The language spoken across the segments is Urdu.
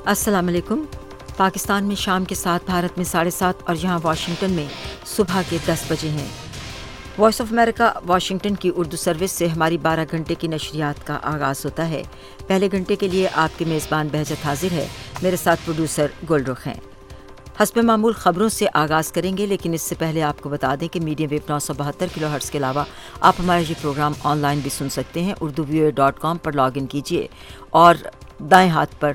अस्सलाम वालेकुम। पाकिस्तान में शाम के 7, भारत में 7:30 और यहाँ वाशिंगटन में सुबह के 10 बजे हैं। वॉइस ऑफ अमेरिका वाशिंगटन की उर्दू सर्विस से हमारी 12 घंटे की नशरियात का आगाज़ होता है। पहले घंटे के लिए आपके मेज़बान बहजत हाजिर है। मेरे साथ प्रोड्यूसर गुलरुख हैं। हस्ब मामूल ख़बरों से आगाज़ करेंगे, लेकिन इससे पहले आपको बता दें कि मीडियम वेव 972 किलोहर्ट्ज़ के अलावा आप हमारा ये प्रोग्राम ऑनलाइन भी सुन सकते हैं। urduvoa.com पर लॉग इन कीजिए और बाएं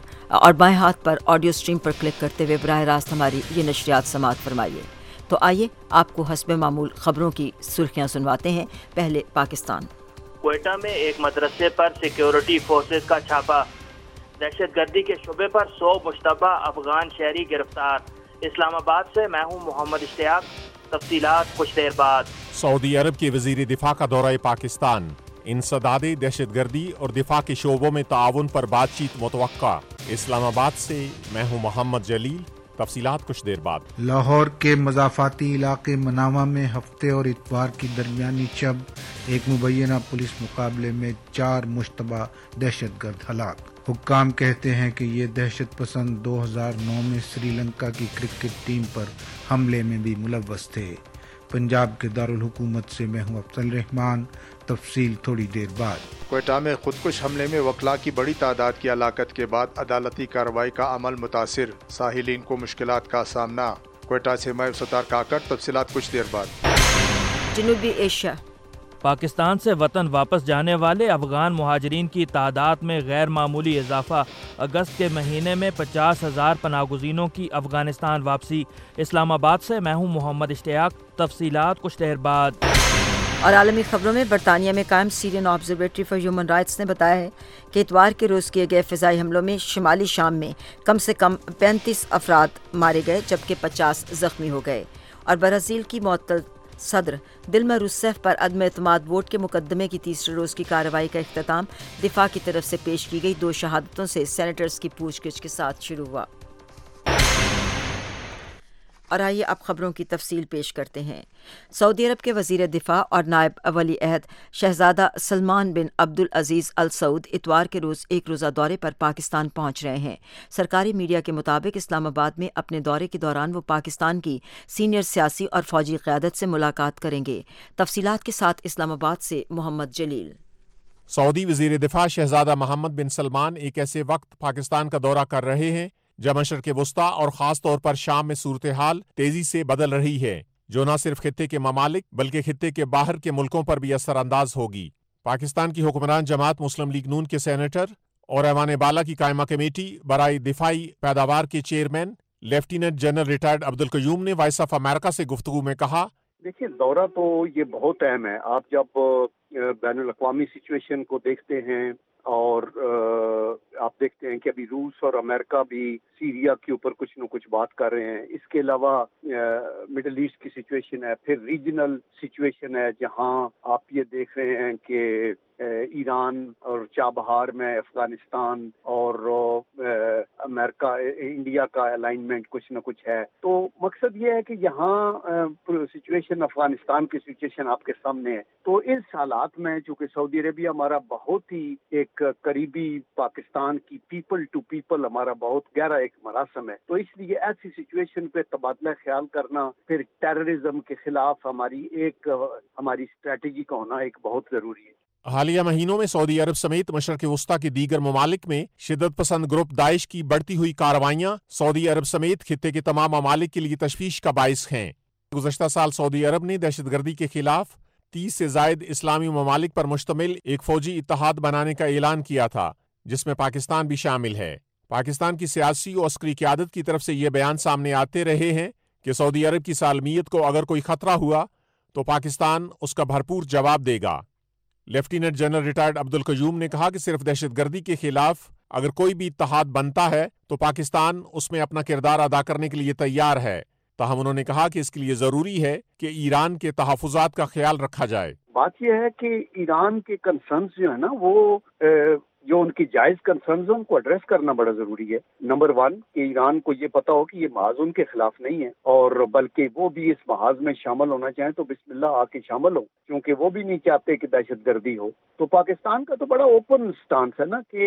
हाथ पर ऑडियो स्ट्रीम पर क्लिक करते हुए बराह रास्त हमारी ये नशरियात समाअत फरमाइए। तो आइए आपको हस्ब मामूल ख़बरों की सुर्खियाँ सुनवाते हैं। पहले पाकिस्तान। क्वेटा में एक मदरसे पर सिक्योरिटी फोर्सेस का छापा। दहशतगर्दी के शुबे पर 100 मुश्तबा अफगान शहरी गिरफ्तार। इस्लामाबाद से मैं हूँ मोहम्मद इश्तियाक। तफसीलात कुछ देर बाद। सऊदी अरब के वज़ीर दिफा का दौरा पाकिस्तान। इंसदादे दहशतगर्दी और दिफा के शोबों में ताउन पर बातचीत मुतवक्का। इस्लामाबाद से मैं हूँ मोहम्मद जलील। तफसीलात कुछ देर बाद। लाहौर के मज़ाफ़ाती इलाके मनावा में हफ्ते और इतवार की दरमियानी शब एक मुबैना पुलिस मुकाबले में 4 मुश्तबा दहशतगर्द हलाक। हुक्काम कहते हैं कि ये दहशत पसंद 2009 में श्रीलंका की क्रिकेट टीम पर हमले में भी मुलव्वस थे। पंजाब के दारुल हुकूमत से मैं हूँ अफजल रहमान। तफसील थोड़ी देर बाद। क्वेटा में खुदकुश हमले में वकला की बड़ी तादाद की हलाकत के बाद अदालती कार्रवाई का अमल मुतासिर, साहिलीन को मुश्किलात का सामना। क्वेटा से मैं सतार काकड़। तफसीलात कुछ देर बाद। जनूबी एशिया। पाकिस्तान से वतन वापस जाने वाले अफगान मुहाजिरीन की तादाद में गैर मामूली इजाफा। अगस्त के महीने में 50,000 पनाहगुज़ीनों की अफगानिस्तान वापसी। इस्लामाबाद से मैं हूँ मोहम्मद इश्तियाक। तफसीलात कुछ देर बाद। और आलमी खबरों में बरतानिया में कायम Syrian Observatory for Human Rights ने बताया है कि इतवार के रोज़ किए गए फ़िज़ाई हमलों में शुमाली शाम में कम से कम 35 अफराद मारे गए, जबकि 50 ज़ख्मी हो गए। और ब्राज़ील की मुअत्तल सदर दिल्मा रूसेफ पर अदम एतमाद वोट के मुकदमे की तीसरे रोज़ की कार्रवाई का इख्तिताम दिफा की तरफ से पेश की गई 2 शहादतों से सेनेटर्स की पूछगिछ के साथ शुरू हुआ। और आइए अब खबरों की तफसील पेश करते हैं। सऊदी अरब के वज़ीर दिफा और नायब वली अहद शहजादा सलमान बिन अब्दुल अजीज़ अल सऊद इतवार के रोज़ एक रोज़ा दौरे पर पाकिस्तान पहुंच रहे हैं। सरकारी मीडिया के मुताबिक इस्लामाबाद में अपने दौरे के दौरान वो पाकिस्तान की सीनियर सियासी और फौजी क़यादत से मुलाकात करेंगे। तफसीलात के साथ इस्लामाबाद से मोहम्मद जलील। सऊदी वज़ीर दिफा शहजादा मोहम्मद बिन सलमान एक ऐसे वक्त पाकिस्तान का दौरा कर रहे हैं जब मशरक़ वुस्ता और ख़ास तौर पर शाम में सूरत हाल तेज़ी से बदल रही है, जो न सिर्फ खित्ते के ममालिक बल्कि खित्ते के बाहर के मुल्कों पर भी असरअंदाज होगी। पाकिस्तान की हुक्मरान जमात मुस्लिम लीग नून के सेनेटर और ऐवान बाला की कायमा कमेटी बराए दिफाई पैदावार के chairman lieutenant general retired Abdul Qayyum ने वॉइस ऑफ अमेरिका से गुफ्तगू में कहा, देखिए, दौरा तो ये बहुत अहम है। आप जब बैनुल अक़वामी सिचुएशन को देखते हैं और आप देखते हैं कि अभी रूस और अमेरिका भी सीरिया के ऊपर कुछ न कुछ बात कर रहे हैं। इसके अलावा मिडल ईस्ट की सिचुएशन है, फिर रीजनल सिचुएशन है जहां आप ये देख रहे हैं कि ईरान और चाबहार में अफगानिस्तान और अमेरिका इंडिया का अलाइनमेंट कुछ न कुछ है। तो मकसद ये है कि यहाँ सिचुएशन अफगानिस्तान की सिचुएशन आपके सामने है। तो इस हालात में चूँकि सऊदी अरेबिया हमारा बहुत ही एक करीबी पाकिस्तान की पीपल टू पीपल हमारा बहुत गहरा एक मरासम है, तो इसलिए ऐसी सिचुएशन पे तबादला ख्याल करना, फिर टेररिज्म के खिलाफ हमारी स्ट्रेटेजी का होना एक बहुत ज़रूरी है। हालिया महीनों में सऊदी अरब समेत मशरक़ वुस्ता के दीगर ममालिक में शिद्दत पसंद ग्रुप दाइश की बढ़ती हुई कार्रवाइयाँ सऊदी अरब समेत खित्ते के तमाम ममालिक के लिए तशवीश का बाइस हैं। गुज़श्ता साल सऊदी अरब ने दहशतगर्दी के खिलाफ 30 से ज़ायद इस्लामी ममालिक पर मुश्तमिल एक फ़ौजी इत्तेहाद बनाने का ऐलान किया था, जिसमें पाकिस्तान भी शामिल है। पाकिस्तान की सियासी और अस्करी क़यादत की तरफ से ये बयान सामने आते रहे हैं कि सऊदी अरब की सालमियत को अगर कोई ख़तरा हुआ तो पाकिस्तान उसका भरपूर जवाब देगा। Lieutenant general retired Abdul Qayyum ने कहा कि सिर्फ दहशतगर्दी के खिलाफ अगर कोई भी इत्तेहाद बनता है तो पाकिस्तान उसमें अपना किरदार अदा करने के लिए तैयार है। ताहम उन्होंने कहा कि इसके लिए ज़रूरी है कि ईरान के तहफ़्फ़ुज़ात का ख्याल रखा जाए। बात यह है कि ईरान के कंसर्न्स जो है ना, वो जो उनकी जायज़ कंसर्न्स हैं उनको एड्रेस करना बड़ा ज़रूरी है। नंबर 1 कि ईरान को ये पता हो कि ये महाज उनके खिलाफ नहीं है, और बल्कि वो भी इस महाज में शामिल होना चाहें तो बिस्मिल्लाह आके शामिल हो, क्योंकि वो भी नहीं चाहते कि दहशतगर्दी हो। तो पाकिस्तान का तो बड़ा ओपन स्टांस है ना कि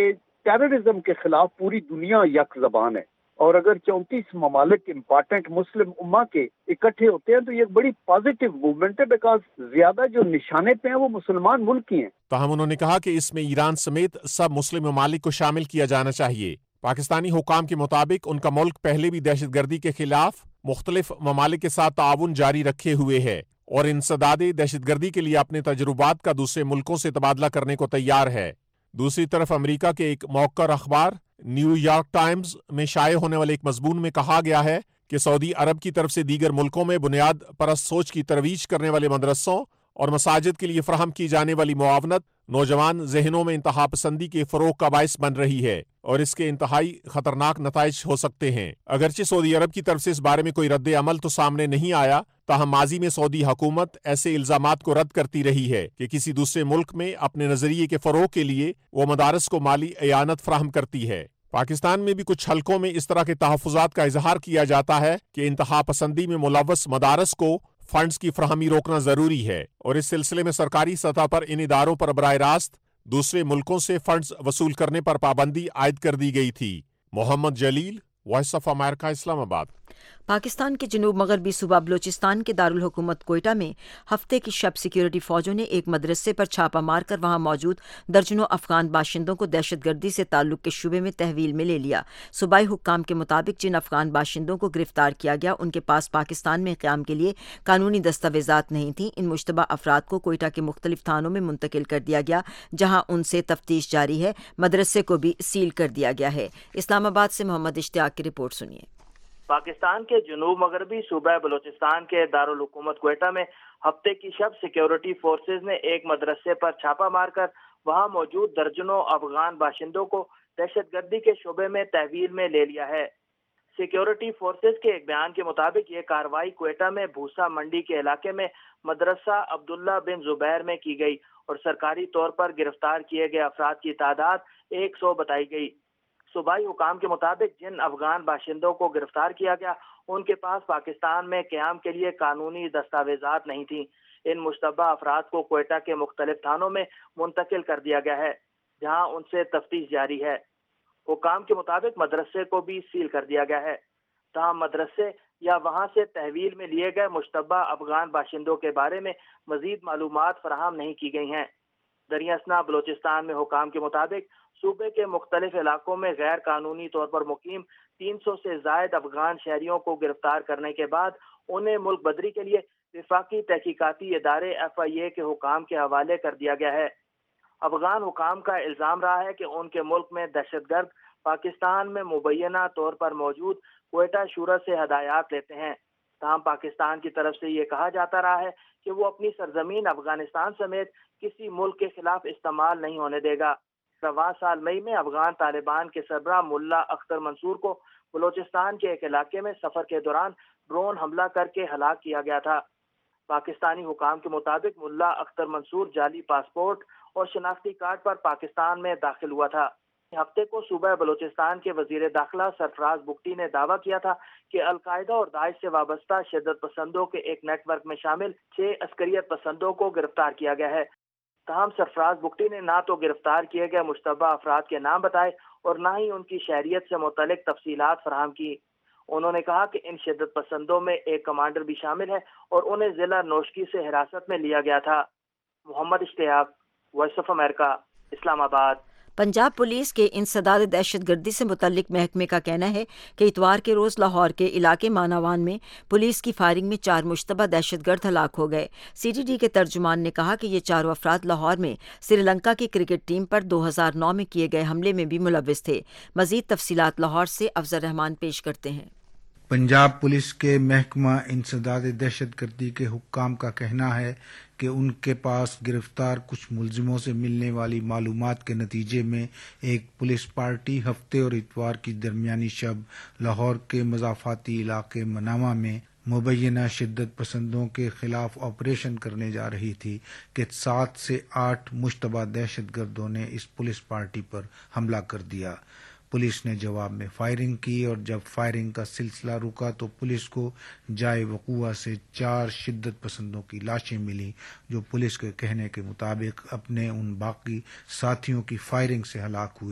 ٹیررزم کے خلاف پوری دنیا یک زبان ہے، اور اگر 34 ممالک امپارٹنٹ مسلم امہ کے اکٹھے ہوتے ہیں تو یہ ایک بڑی پازیٹیو موومنٹ ہے، بیکاز زیادہ جو نشانے پہ ہیں وہ مسلمان ملک ہی ہیں۔ تاہم انہوں نے کہا کہ اس میں ایران سمیت سب مسلم ممالک کو شامل کیا جانا چاہیے۔ پاکستانی حکام کے مطابق ان کا ملک پہلے بھی دہشت گردی کے خلاف مختلف ممالک کے ساتھ تعاون جاری رکھے ہوئے ہے اور انسداد دہشت گردی کے لیے اپنے تجربات کا دوسرے ملکوں سے تبادلہ کرنے کو تیار ہے۔ دوسری طرف امریکہ کے ایک موقر اخبار نیو یارک ٹائمز میں شائع ہونے والے ایک مضمون میں کہا گیا ہے کہ سعودی عرب کی طرف سے دیگر ملکوں میں بنیاد پرست سوچ کی ترویج کرنے والے مدرسوں اور مساجد کے لیے فراہم کی جانے والی معاونت نوجوان ذہنوں میں انتہا پسندی کے فروغ کا باعث بن رہی ہے اور اس کے انتہائی خطرناک نتائج ہو سکتے ہیں۔ اگرچہ سعودی عرب کی طرف سے اس بارے میں کوئی رد عمل تو سامنے نہیں آیا، تاہم ماضی میں سعودی حکومت ایسے الزامات کو رد کرتی رہی ہے کہ کسی دوسرے ملک میں اپنے نظریے کے فروغ کے لیے وہ مدارس کو مالی اعانت فراہم کرتی ہے۔ پاکستان میں بھی کچھ حلقوں میں اس طرح کے تحفظات کا اظہار کیا جاتا ہے کہ انتہا پسندی میں ملوث مدارس کو فنڈز کی فراہمی روکنا ضروری ہے اور اس سلسلے میں سرکاری سطح پر ان اداروں پر براہ راست دوسرے ملکوں سے فنڈز وصول کرنے پر پابندی عائد کر دی گئی تھی۔ محمد جلیل، وائس آف امریکہ، اسلام آباد۔ پاکستان کے جنوب مغربی صوبہ بلوچستان کے دارالحکومت کوئٹہ میں ہفتے کی شب سیکیورٹی فوجوں نے ایک مدرسے پر چھاپہ مار کر وہاں موجود درجنوں افغان باشندوں کو دہشت گردی سے تعلق کے شبے میں تحویل میں لے لیا۔ صوبائی حکام کے مطابق جن افغان باشندوں کو گرفتار کیا گیا ان کے پاس پاکستان میں قیام کے لیے قانونی دستاویزات نہیں تھیں۔ ان مشتبہ افراد کو کوئٹہ کے مختلف تھانوں میں منتقل کر دیا گیا جہاں ان سے تفتیش جاری ہے۔ مدرسے کو بھی سیل کر دیا گیا ہے۔ اسلام آباد سے محمد اشتیاق کی رپورٹ سنیے۔ پاکستان کے جنوب مغربی صوبہ بلوچستان کے دارالحکومت کوئٹہ میں ہفتے کی شب سیکیورٹی فورسز نے ایک مدرسے پر چھاپہ مار کر وہاں موجود درجنوں افغان باشندوں کو دہشت گردی کے شعبے میں تحویل میں لے لیا ہے۔ سیکیورٹی فورسز کے ایک بیان کے مطابق یہ کارروائی کوئٹہ میں بھوسا منڈی کے علاقے میں مدرسہ عبداللہ بن زبیر میں کی گئی اور سرکاری طور پر گرفتار کیے گئے افراد کی تعداد 100 بتائی گئی۔ صوبائی حکام کے مطابق جن افغان باشندوں کو گرفتار کیا گیا ان کے پاس پاکستان میں قیام کے لیے قانونی دستاویزات نہیں تھیں۔ ان مشتبہ افراد کو کوئٹہ کے مختلف تھانوں میں منتقل کر دیا گیا ہے جہاں ان سے تفتیش جاری ہے۔ حکام کے مطابق مدرسے کو بھی سیل کر دیا گیا ہے، تاہم مدرسے یا وہاں سے تحویل میں لیے گئے مشتبہ افغان باشندوں کے بارے میں مزید معلومات فراہم نہیں کی گئی ہیں۔ دریا اثنا بلوچستان میں حکام کے مطابق صوبے کے مختلف علاقوں میں غیر قانونی طور پر مقیم 300 سے زائد افغان شہریوں کو گرفتار کرنے کے بعد انہیں ملک بدری کے لیے وفاقی تحقیقاتی ادارے FIA کے حکام کے حوالے کر دیا گیا ہے۔ افغان حکام کا الزام رہا ہے کہ ان کے ملک میں دہشت گرد پاکستان میں مبینہ طور پر موجود کوئٹہ شورا سے ہدایات لیتے ہیں، تاہم پاکستان کی طرف سے یہ کہا جاتا رہا ہے کہ وہ اپنی سرزمین افغانستان سمیت کسی ملک کے خلاف استعمال نہیں ہونے دے گا۔ رواں سال مئی میں افغان طالبان کے سربراہ ملا اختر منصور کو بلوچستان کے ایک علاقے میں سفر کے دوران ڈرون حملہ کر کے ہلاک کیا گیا تھا۔ پاکستانی حکام کے مطابق ملا اختر منصور جعلی پاسپورٹ اور شناختی کارڈ پر پاکستان میں داخل ہوا تھا۔ ہفتے کو صوبہ بلوچستان کے وزیر داخلہ سرفراز بگٹی نے دعویٰ کیا تھا کہ القاعدہ اور داعش سے وابستہ شدت پسندوں کے ایک نیٹ ورک میں شامل 6 عسکریت پسندوں کو گرفتار کیا گیا ہے۔ تاہم سرفراز بگٹی نے نہ تو گرفتار کیے گئے مشتبہ افراد کے نام بتائے اور نہ ہی ان کی شہریت سے متعلق تفصیلات فراہم کی۔ انہوں نے کہا کہ ان شدت پسندوں میں ایک کمانڈر بھی شامل ہے اور انہیں ضلع نوشکی سے حراست میں لیا گیا تھا۔ محمد اشتیاق، وائس آف امریکہ، اسلام آباد۔ پنجاب پولیس کے انسداد دہشت گردی سے متعلق محکمے کا کہنا ہے کہ اتوار کے روز لاہور کے علاقے ماناوان میں پولیس کی فائرنگ میں 4 مشتبہ دہشت گرد ہلاک ہو گئے۔ CTD کے ترجمان نے کہا کہ یہ چاروں افراد لاہور میں سری لنکا کی کرکٹ ٹیم پر 2009 میں کیے گئے حملے میں بھی ملوث تھے۔ مزید تفصیلات لاہور سے افضل رحمان پیش کرتے ہیں۔ پنجاب پولیس کے محکمہ انسداد دہشت گردی کے حکام کا کہنا ہے کہ ان کے پاس گرفتار کچھ ملزموں سے ملنے والی معلومات کے نتیجے میں ایک پولیس پارٹی ہفتے اور اتوار کی درمیانی شب لاہور کے مضافاتی علاقے مناوا میں مبینہ شدت پسندوں کے خلاف آپریشن کرنے جا رہی تھی کہ 7 سے 8 مشتبہ دہشت گردوں نے اس پولیس پارٹی پر حملہ کر دیا۔ پولیس نے جواب میں فائرنگ کی اور جب فائرنگ کا سلسلہ رکا تو پولیس کو جائے وقوع سے 4 شدت پسندوں کی لاشیں ملیں جو پولیس کے کہنے کے مطابق اپنے ان باقی ساتھیوں کی فائرنگ سے ہلاک ہوئے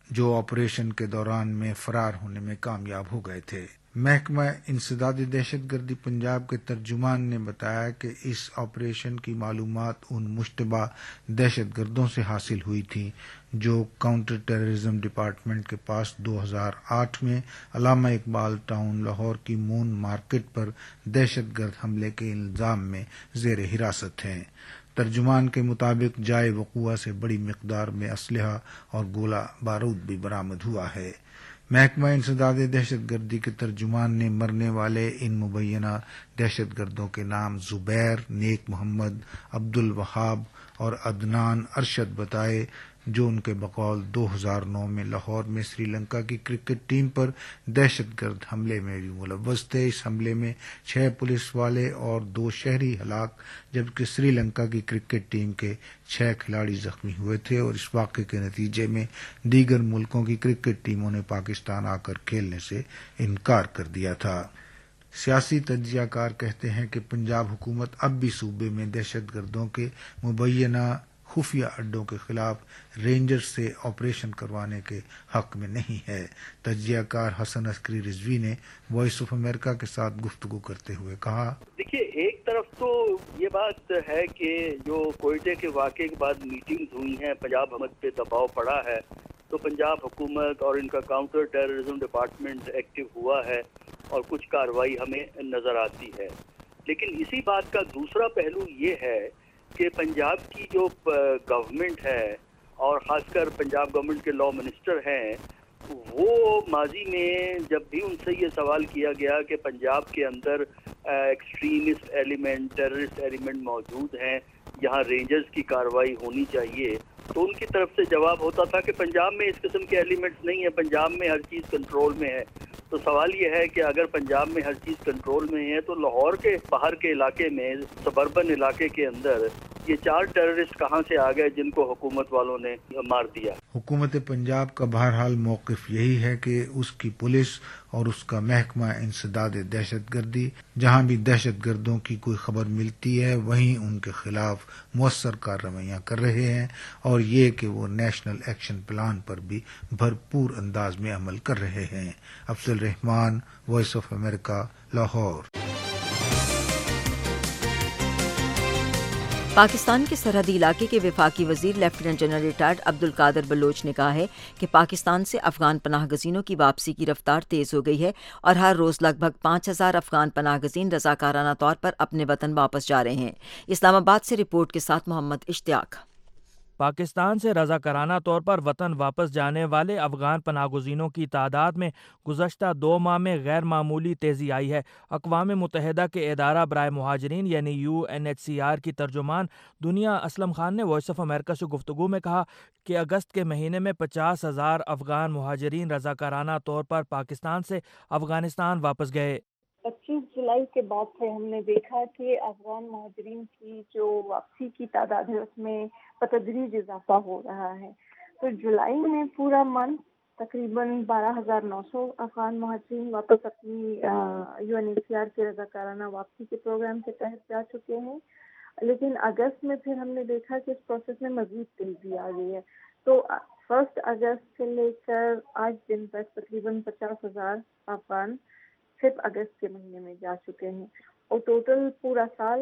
जो ऑपरेशन के दौरान में फरार होने में कामयाब हो गए थे। महकमा इंसदाद दहशतगर्दी पंजाब के तर्जुमान ने बताया कि इस ऑपरेशन की मालूमात उन मुश्तबा दहशतगर्दों से हासिल हुई थी जो काउंटर टेररिज्म डिपार्टमेंट के पास 2008 में अल्लामा इकबाल टाउन लाहौर की मून मार्केट पर दहशतगर्द हमले के इल्जाम में ज़ेर हिरासत हैं। तर्जुमान के मुताबिक जाए वक़ुआ से बड़ी मिकदार में असलहा और गोला बारूद भी बरामद हुआ है। महकमा इंसदाद दहशतगर्दी के तर्जुमान ने मरने वाले इन मुबैना दहशतगर्दों के नाम जुबैर, नेक मोहम्मद, अब्दुल वहाब और अदनान अरशद बताए, जो उनके बकौल 2009 में लाहौर में श्रीलंका की क्रिकेट टीम पर दहशतगर्द हमले में भी मुलव्वस थे। इस हमले में 6 पुलिस वाले और 2 शहरी हलाक, जबकि श्रीलंका की क्रिकेट टीम के 6 खिलाड़ी जख्मी हुए थे और इस वाक़े के नतीजे में दीगर मुल्कों की क्रिकेट टीमों ने पाकिस्तान आकर खेलने से इनकार कर दिया था। सियासी तज्जियाकार कहते हैं कि पंजाब हुकूमत अब भी सूबे में दहशतगर्दों के मुबैना खुफिया अड्डों के खिलाफ रेंजर्स से ऑपरेशन करवाने के हक में नहीं है। तज्जियाकार हसन अस्करी रिजवी ने वॉइस ऑफ अमेरिका के साथ गुफ्तगू करते हुए कहा, देखिए, एक तरफ तो ये बात है कि जो कोयटे के वाक़े के बाद मीटिंग्स हुई हैं, पंजाब हुकूमत पे दबाव पड़ा है, तो पंजाब हुकूमत और इनका काउंटर टेररिज्म डिपार्टमेंट एक्टिव हुआ है और कुछ कार्रवाई हमें नज़र आती है। लेकिन इसी बात का दूसरा पहलू ये है कि पंजाब की जो गवर्नमेंट है और ख़ासकर पंजाब गवर्नमेंट के लॉ मिनिस्टर हैं, वो माजी में जब भी उनसे ये सवाल किया गया कि पंजाब के अंदर एक्सट्रीमिस्ट एलिमेंट, टेररिस्ट एलिमेंट मौजूद हैं, यहाँ रेंजर्स की कार्रवाई होनी चाहिए, तो उनकी तरफ से जवाब होता था कि पंजाब में इस किस्म के एलिमेंट्स नहीं है, पंजाब में हर चीज़ कंट्रोल में है। तो सवाल ये है कि अगर पंजाब में हर चीज़ कंट्रोल में है तो लाहौर के बाहर के इलाके में, सबर्बन इलाके के अंदर ये 4 टेररिस्ट कहाँ से आ गए जिनको हुकूमत वालों ने मार दिया। हुकूमत पंजाब का बहरहाल मौक़िफ़ यही है कि उसकी पुलिस और उसका महकमा इंसदाद दहशतगर्दी जहाँ भी दहशतगर्दों की कोई खबर मिलती है वहीं उनके खिलाफ मुअस्सर कार्रवाइयाँ कर रहे हैं और ये कि वो नेशनल एक्शन प्लान पर भी भरपूर अंदाज में अमल कर रहे हैं। Afzal Rehman, Voice of America, Lahore. Pakistan के सरहदी इलाके के वफाकी वजीर lieutenant general retired Abdul Qadir Baloch ने कहा है कि पाकिस्तान से अफगान पनाह गजीनों की वापसी की रफ्तार तेज़ हो गई है और हर रोज़ लगभग 5,000 अफगान पनाह गजीन रज़ाकाराना तौर पर अपने वतन वापस जा रहे हैं। इस्लामाबाद से रिपोर्ट के साथ मोहम्मद इश्तियाक। पाकिस्तान से रज़ाकाराना तौर पर वतन वापस जाने वाले अफगान पनाहगज़ीनों की तादाद में गुज़श्ता 2 माह में गैर मामूली तेज़ी आई है। अक़वाम मुत्तहिदा के इदारा बराए मुहाजिरीन यानी UNHCR की तर्जुमान दुनिया असलम खान ने वॉइस ऑफ अमेरिका से गुफ्तगू में कहा कि अगस्त के महीने में 50,000 अफगान मुहाजिरीन रज़ाकाराना तौर पर पाकिस्तान से अफगानिस्तान वापस गए। 25 जुलाई के बाद से हमने देखा कि अफगान मुहाजिरीन की जो वापसी की तादाद है उसमें बतदरीज इजाफा हो रहा है। तो जुलाई में पूरा मंथ तकरीबन 12,900 अफगान मुहाजिरीन वापस अपनी UNHCR के रज़ाकाराना वापसी के प्रोग्राम के तहत जा चुके हैं। लेकिन अगस्त में फिर हमने देखा कि इस प्रोसेस में मज़ीद तेज़ी आ गई है। तो 1 अगस्त से लेकर आज दिन तक तकरीबन 50,000 अफगान सिर्फ अगस्त के महीने में जा चुके हैं और टोटल पूरा साल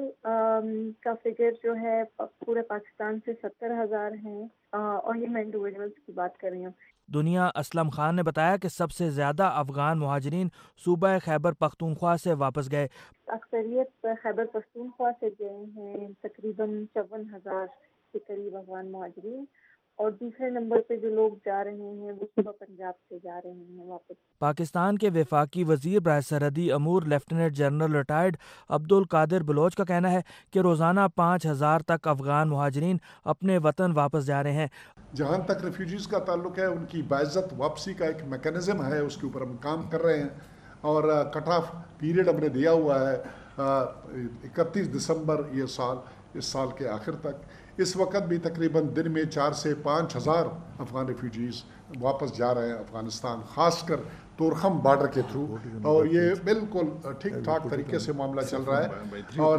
का फिगर जो है पूरे पाकिस्तान से 70,000 हैं और ये मैं इंडिविजुअल्स की बात कर रही हूँ। दुनिया असलम खान ने बताया कि सबसे ज़्यादा अफगान मुहाजिरीन सूबा खैबर पख्तूनख्वा से वापस गए। अक्सरियत खैबर पख्तूनख्वा से गए हैं तकरीबन 54,000 के करीब अफगान मुहाजिरीन और दूसरे नंबर पे जो लोग जा रहे हैं वो सुबह पंजाब से जा रहे हैं वापस। पाकिस्तान के वफाकी वजीर बराए सरहदी अमूर lieutenant general retired Abdul Qadir Baloch का कहना है कि रोज़ाना 5,000 तक अफगान मुहाजिरीन अपने वतन वापस जा रहे हैं। जहाँ तक रेफ्यूजीज़ का ताल्लुक है उनकी बाइज़्ज़त वापसी का एक मैकेनिज़्म है, उसके ऊपर हम काम कर रहे हैं और कट ऑफ पीरियड हमने दिया हुआ है 31 दिसंबर इस साल के आखिर तक। اس وقت بھی تقریباً دن میں 4 سے 5 ہزار افغان ریفیوجیز واپس جا رہے ہیں افغانستان، خاص کر تورخم بارڈر کے تھرو، اور یہ بالکل ٹھیک ٹھاک طریقے سے معاملہ چل رہا ہے، اور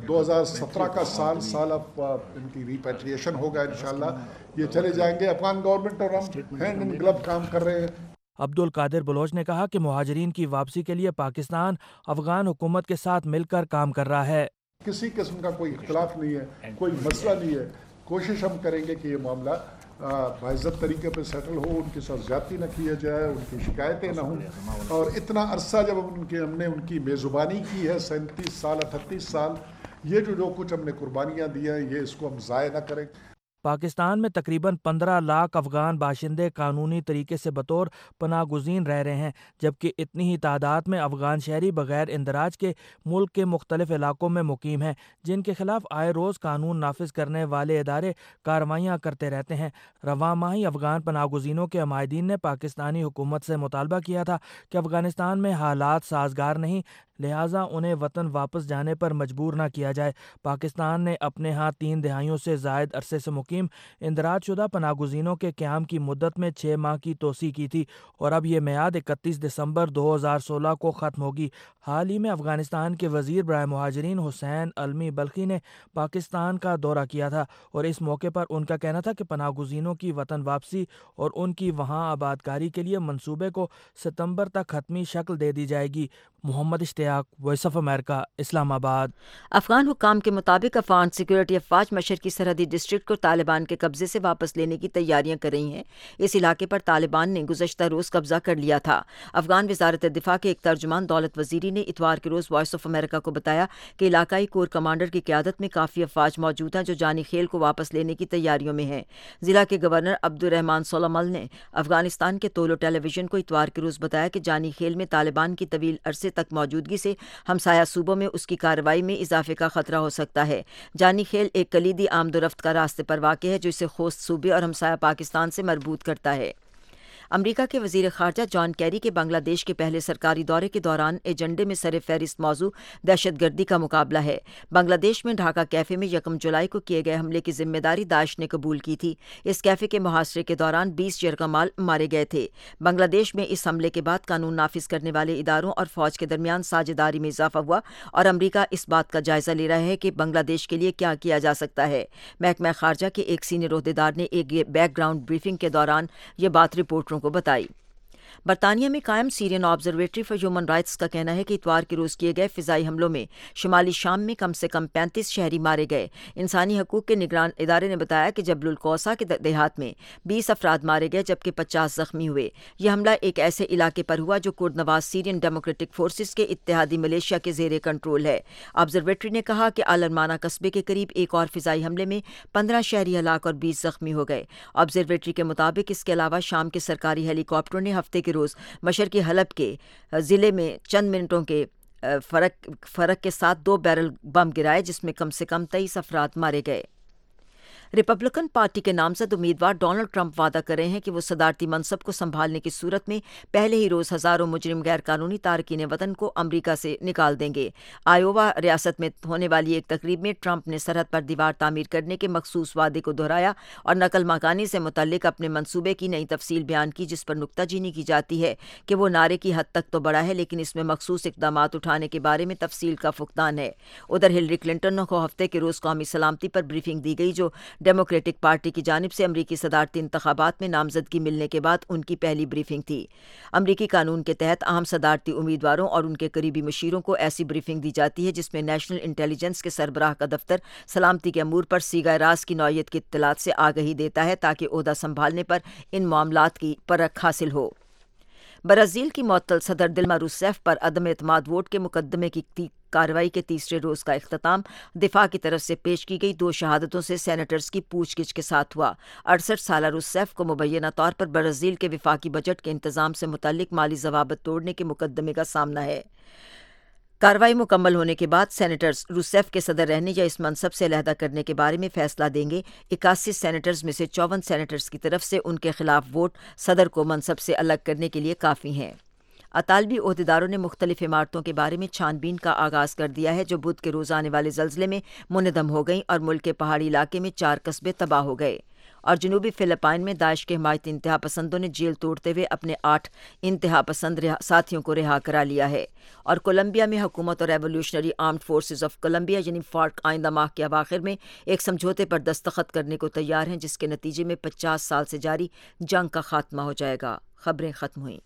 2017 کا سال اب ان کی ریپیٹریشن ہوگا انشاءاللہ، یہ چلے جائیں گے۔ افغان گورنمنٹ اور ہم ہینڈ ان گلو کام کر رہے ہیں۔ عبد القادر بلوچ نے کہا کہ مہاجرین کی واپسی کے لیے پاکستان افغان حکومت کے ساتھ مل کر کام کر رہا ہے۔ کسی قسم کا کوئی اختلاف نہیں ہے، کوئی مسئلہ نہیں ہے، کوشش ہم کریں گے کہ یہ معاملہ باعزت طریقے پہ سیٹل ہو، ان کے ساتھ زیادتی نہ کیا جائے، ان کی شکایتیں نہ ہوں، اور اتنا عرصہ جب ہم نے ان کی میزبانی کی ہے 37 سال 38 سال، یہ جو کچھ ہم نے قربانیاں دی ہیں یہ اس کو ہم ضائع نہ کریں۔ پاکستان میں تقریباً 15 لاکھ افغان باشندے قانونی طریقے سے بطور پناہ گزین رہ رہے ہیں، جبکہ اتنی ہی تعداد میں افغان شہری بغیر اندراج کے ملک کے مختلف علاقوں میں مقیم ہیں، جن کے خلاف آئے روز قانون نافذ کرنے والے ادارے کارروائیاں کرتے رہتے ہیں۔ رواں ماہ ہی افغان پناہ گزینوں کے عمائدین نے پاکستانی حکومت سے مطالبہ کیا تھا کہ افغانستان میں حالات سازگار نہیں، لہٰذا انہیں وطن واپس جانے پر مجبور نہ کیا جائے۔ پاکستان نے اپنے ہاں 3 دہائیوں سے زائد عرصے سے مقیم اندراج شدہ پناہ گزینوں کے قیام کی مدت میں 6 ماہ کی توسیع کی تھی، اور اب یہ میعاد 31 دسمبر 2016 کو ختم ہوگی۔ حال ہی میں افغانستان کے وزیر برائے مہاجرین حسین علمی بلخی نے پاکستان کا دورہ کیا تھا، اور اس موقع پر ان کا کہنا تھا کہ پناہ گزینوں کی وطن واپسی اور ان کی وہاں آبادکاری کے لیے منصوبے کو ستمبر تک حتمی شکل دے دی جائے گی۔ محمد اشتیاق، وائس آف امریکہ، اسلام آباد۔ افغان حکام کے مطابق افغان سیکورٹی افواج مشرقی کی سرحدی ڈسٹرکٹ کو طالبان کے قبضے سے واپس لینے کی تیاریاں کر رہی ہیں۔ اس علاقے پر طالبان نے گزشتہ روز قبضہ کر لیا تھا۔ افغان وزارت دفاع کے ایک ترجمان دولت وزیری نے اتوار کے روز وائس آف امریکہ کو بتایا کہ علاقائی کور کمانڈر کی قیادت میں کافی افواج موجود ہیں جو جانی خیل کو واپس لینے کی تیاریوں میں ہیں۔ ضلع کے گورنر عبد الرحمان سولمل نے افغانستان کے تولو ٹیلی ویژن کو اتوار کے روز بتایا کہ جانی خیل میں طالبان کی طویل عرصے تک موجودگی سے ہمسایہ صوبوں میں اس کی کارروائی میں اضافے کا خطرہ ہو سکتا ہے۔ جانی خیل ایک کلیدی آمد و رفت کا راستے پر واقع ہے جو اسے خوست صوبے اور ہمسایہ پاکستان سے مربوط کرتا ہے۔ امریکہ کے وزیر خارجہ جان کیری کے بنگلہ دیش کے پہلے سرکاری دورے کے دوران ایجنڈے میں سر فہرست موضوع دہشت گردی کا مقابلہ ہے۔ بنگلہ دیش میں ڈھاکہ کیفے میں 1 جولائی کو کیے گئے حملے کی ذمہ داری داعش نے قبول کی تھی۔ اس کیفے کے محاصرے کے دوران 20 یرغمال مارے گئے تھے۔ بنگلہ دیش میں اس حملے کے بعد قانون نافذ کرنے والے اداروں اور فوج کے درمیان ساجھیداری میں اضافہ ہوا، اور امریکہ اس بات کا جائزہ لے رہا ہے کہ بنگلہ دیش کے لیے کیا کیا جا سکتا ہے۔ محکمہ خارجہ کے ایک سینئر عہدیدار نے ایک بیک گراؤنڈ بریفنگ کے دوران یہ بات رپورٹروں کو بتائی۔ برطانیہ میں قائم Syrian observatory for human Rights کا کہنا ہے کہ اتوار کے روز کیے گئے فضائی حملوں میں شمالی شام میں کم سے کم 35 شہری مارے گئے۔ انسانی حقوق کے نگران ادارے نے بتایا کہ جبل القوسا کے دیہات میں 20 افراد مارے گئے جبکہ 50 زخمی ہوئے۔ یہ حملہ ایک ایسے علاقے پر ہوا جو کرد نواز سیرین ڈیموکریٹک فورسز کے اتحادی ملیشیا کے زیر کنٹرول ہے۔ آبزرویٹری نے کہا کہ الرمانہ قصبے کے قریب ایک اور فضائی حملے میں 15 شہری ہلاک اور 20 زخمی ہو گئے۔ آبزرویٹری کے مطابق اس کے علاوہ شام کے سرکاری ہیلی کاپٹروں نے ہفتے کے روز مشرقی حلب کے ضلع میں چند منٹوں کے فرق کے ساتھ 2 بیرل بم گرائے جس میں کم سے کم 23 افراد مارے گئے۔ ریپبلکن پارٹی کے نامزد امیدوار ڈونلڈ ٹرمپ وعدہ کر رہے ہیں کہ وہ صدارتی منصب کو سنبھالنے کی صورت میں پہلے ہی روز ہزاروں مجرم غیر قانونی تارکین وطن کو امریکہ سے نکال دیں گے۔ آئیووا ریاست میں ہونے والی ایک تقریب میں ٹرمپ نے سرحد پر دیوار تعمیر کرنے کے مخصوص وعدے کو دہرایا اور نقل مکانی سے متعلق اپنے منصوبے کی نئی تفصیل بیان کی، جس پر نکتہ چینی کی جاتی ہے کہ وہ نعرے کی حد تک تو بڑا ہے لیکن اس میں مخصوص اقدامات اٹھانے کے بارے میں تفصیل کا فقدان ہے۔ ادھر ہلری کلنٹن کو ہفتے کے روز قومی سلامتی پر بریفنگ دی گئی جو ڈیموکریٹک پارٹی کی جانب سے امریکی صدارتی انتخابات میں نامزدگی ملنے کے بعد ان کی پہلی بریفنگ تھی۔ امریکی قانون کے تحت اہم صدارتی امیدواروں اور ان کے قریبی مشیروں کو ایسی بریفنگ دی جاتی ہے جس میں نیشنل انٹیلیجنس کے سربراہ کا دفتر سلامتی کے امور پر صیغہ راز کی نوعیت کی اطلاعات سے آگہی دیتا ہے تاکہ عہدہ سنبھالنے پر ان معاملات کی پرکھ حاصل ہو۔ برازیل کی معطل صدر دلما روسیف پر عدم اعتماد ووٹ کے مقدمے کی کارروائی کے تیسرے روز کا اختتام دفاع کی طرف سے پیش کی گئی 2 شہادتوں سے سینیٹرز کی پوچھ گچھ کے ساتھ ہوا۔ 68 سالہ روسیف کو مبینہ طور پر برازیل کے وفاقی بجٹ کے انتظام سے متعلق مالی ضوابط توڑنے کے مقدمے کا سامنا ہے۔ کارروائی مکمل ہونے کے بعد سینیٹرز روسیف کے صدر رہنے یا اس منصب سے علیحدہ کرنے کے بارے میں فیصلہ دیں گے۔ 81 سینیٹرز میں سے 54 سینیٹرز کی طرف سے ان کے خلاف ووٹ صدر کو منصب سے الگ کرنے کے لیے کافی ہیں۔ اطالوی عہدیداروں نے مختلف عمارتوں کے بارے میں چھان بین کا آغاز کر دیا ہے جو بدھ کے روز آنے والے زلزلے میں منہدم ہو گئیں اور ملک کے پہاڑی علاقے میں 4 قصبے تباہ ہو گئے۔ اور جنوبی فلپائن میں داعش کے حمایتی انتہا پسندوں نے جیل توڑتے ہوئے اپنے 8 انتہا پسند ساتھیوں کو رہا کرا لیا ہے۔ اور کولمبیا میں حکومت اور Revolutionary Armed Forces of Colombia یعنی فارک آئندہ ماہ کے اواخر میں ایک سمجھوتے پر دستخط کرنے کو تیار ہیں جس کے نتیجے میں 50 سال سے جاری جنگ کا خاتمہ ہو جائے گا۔ خبریں ختم ہوئیں۔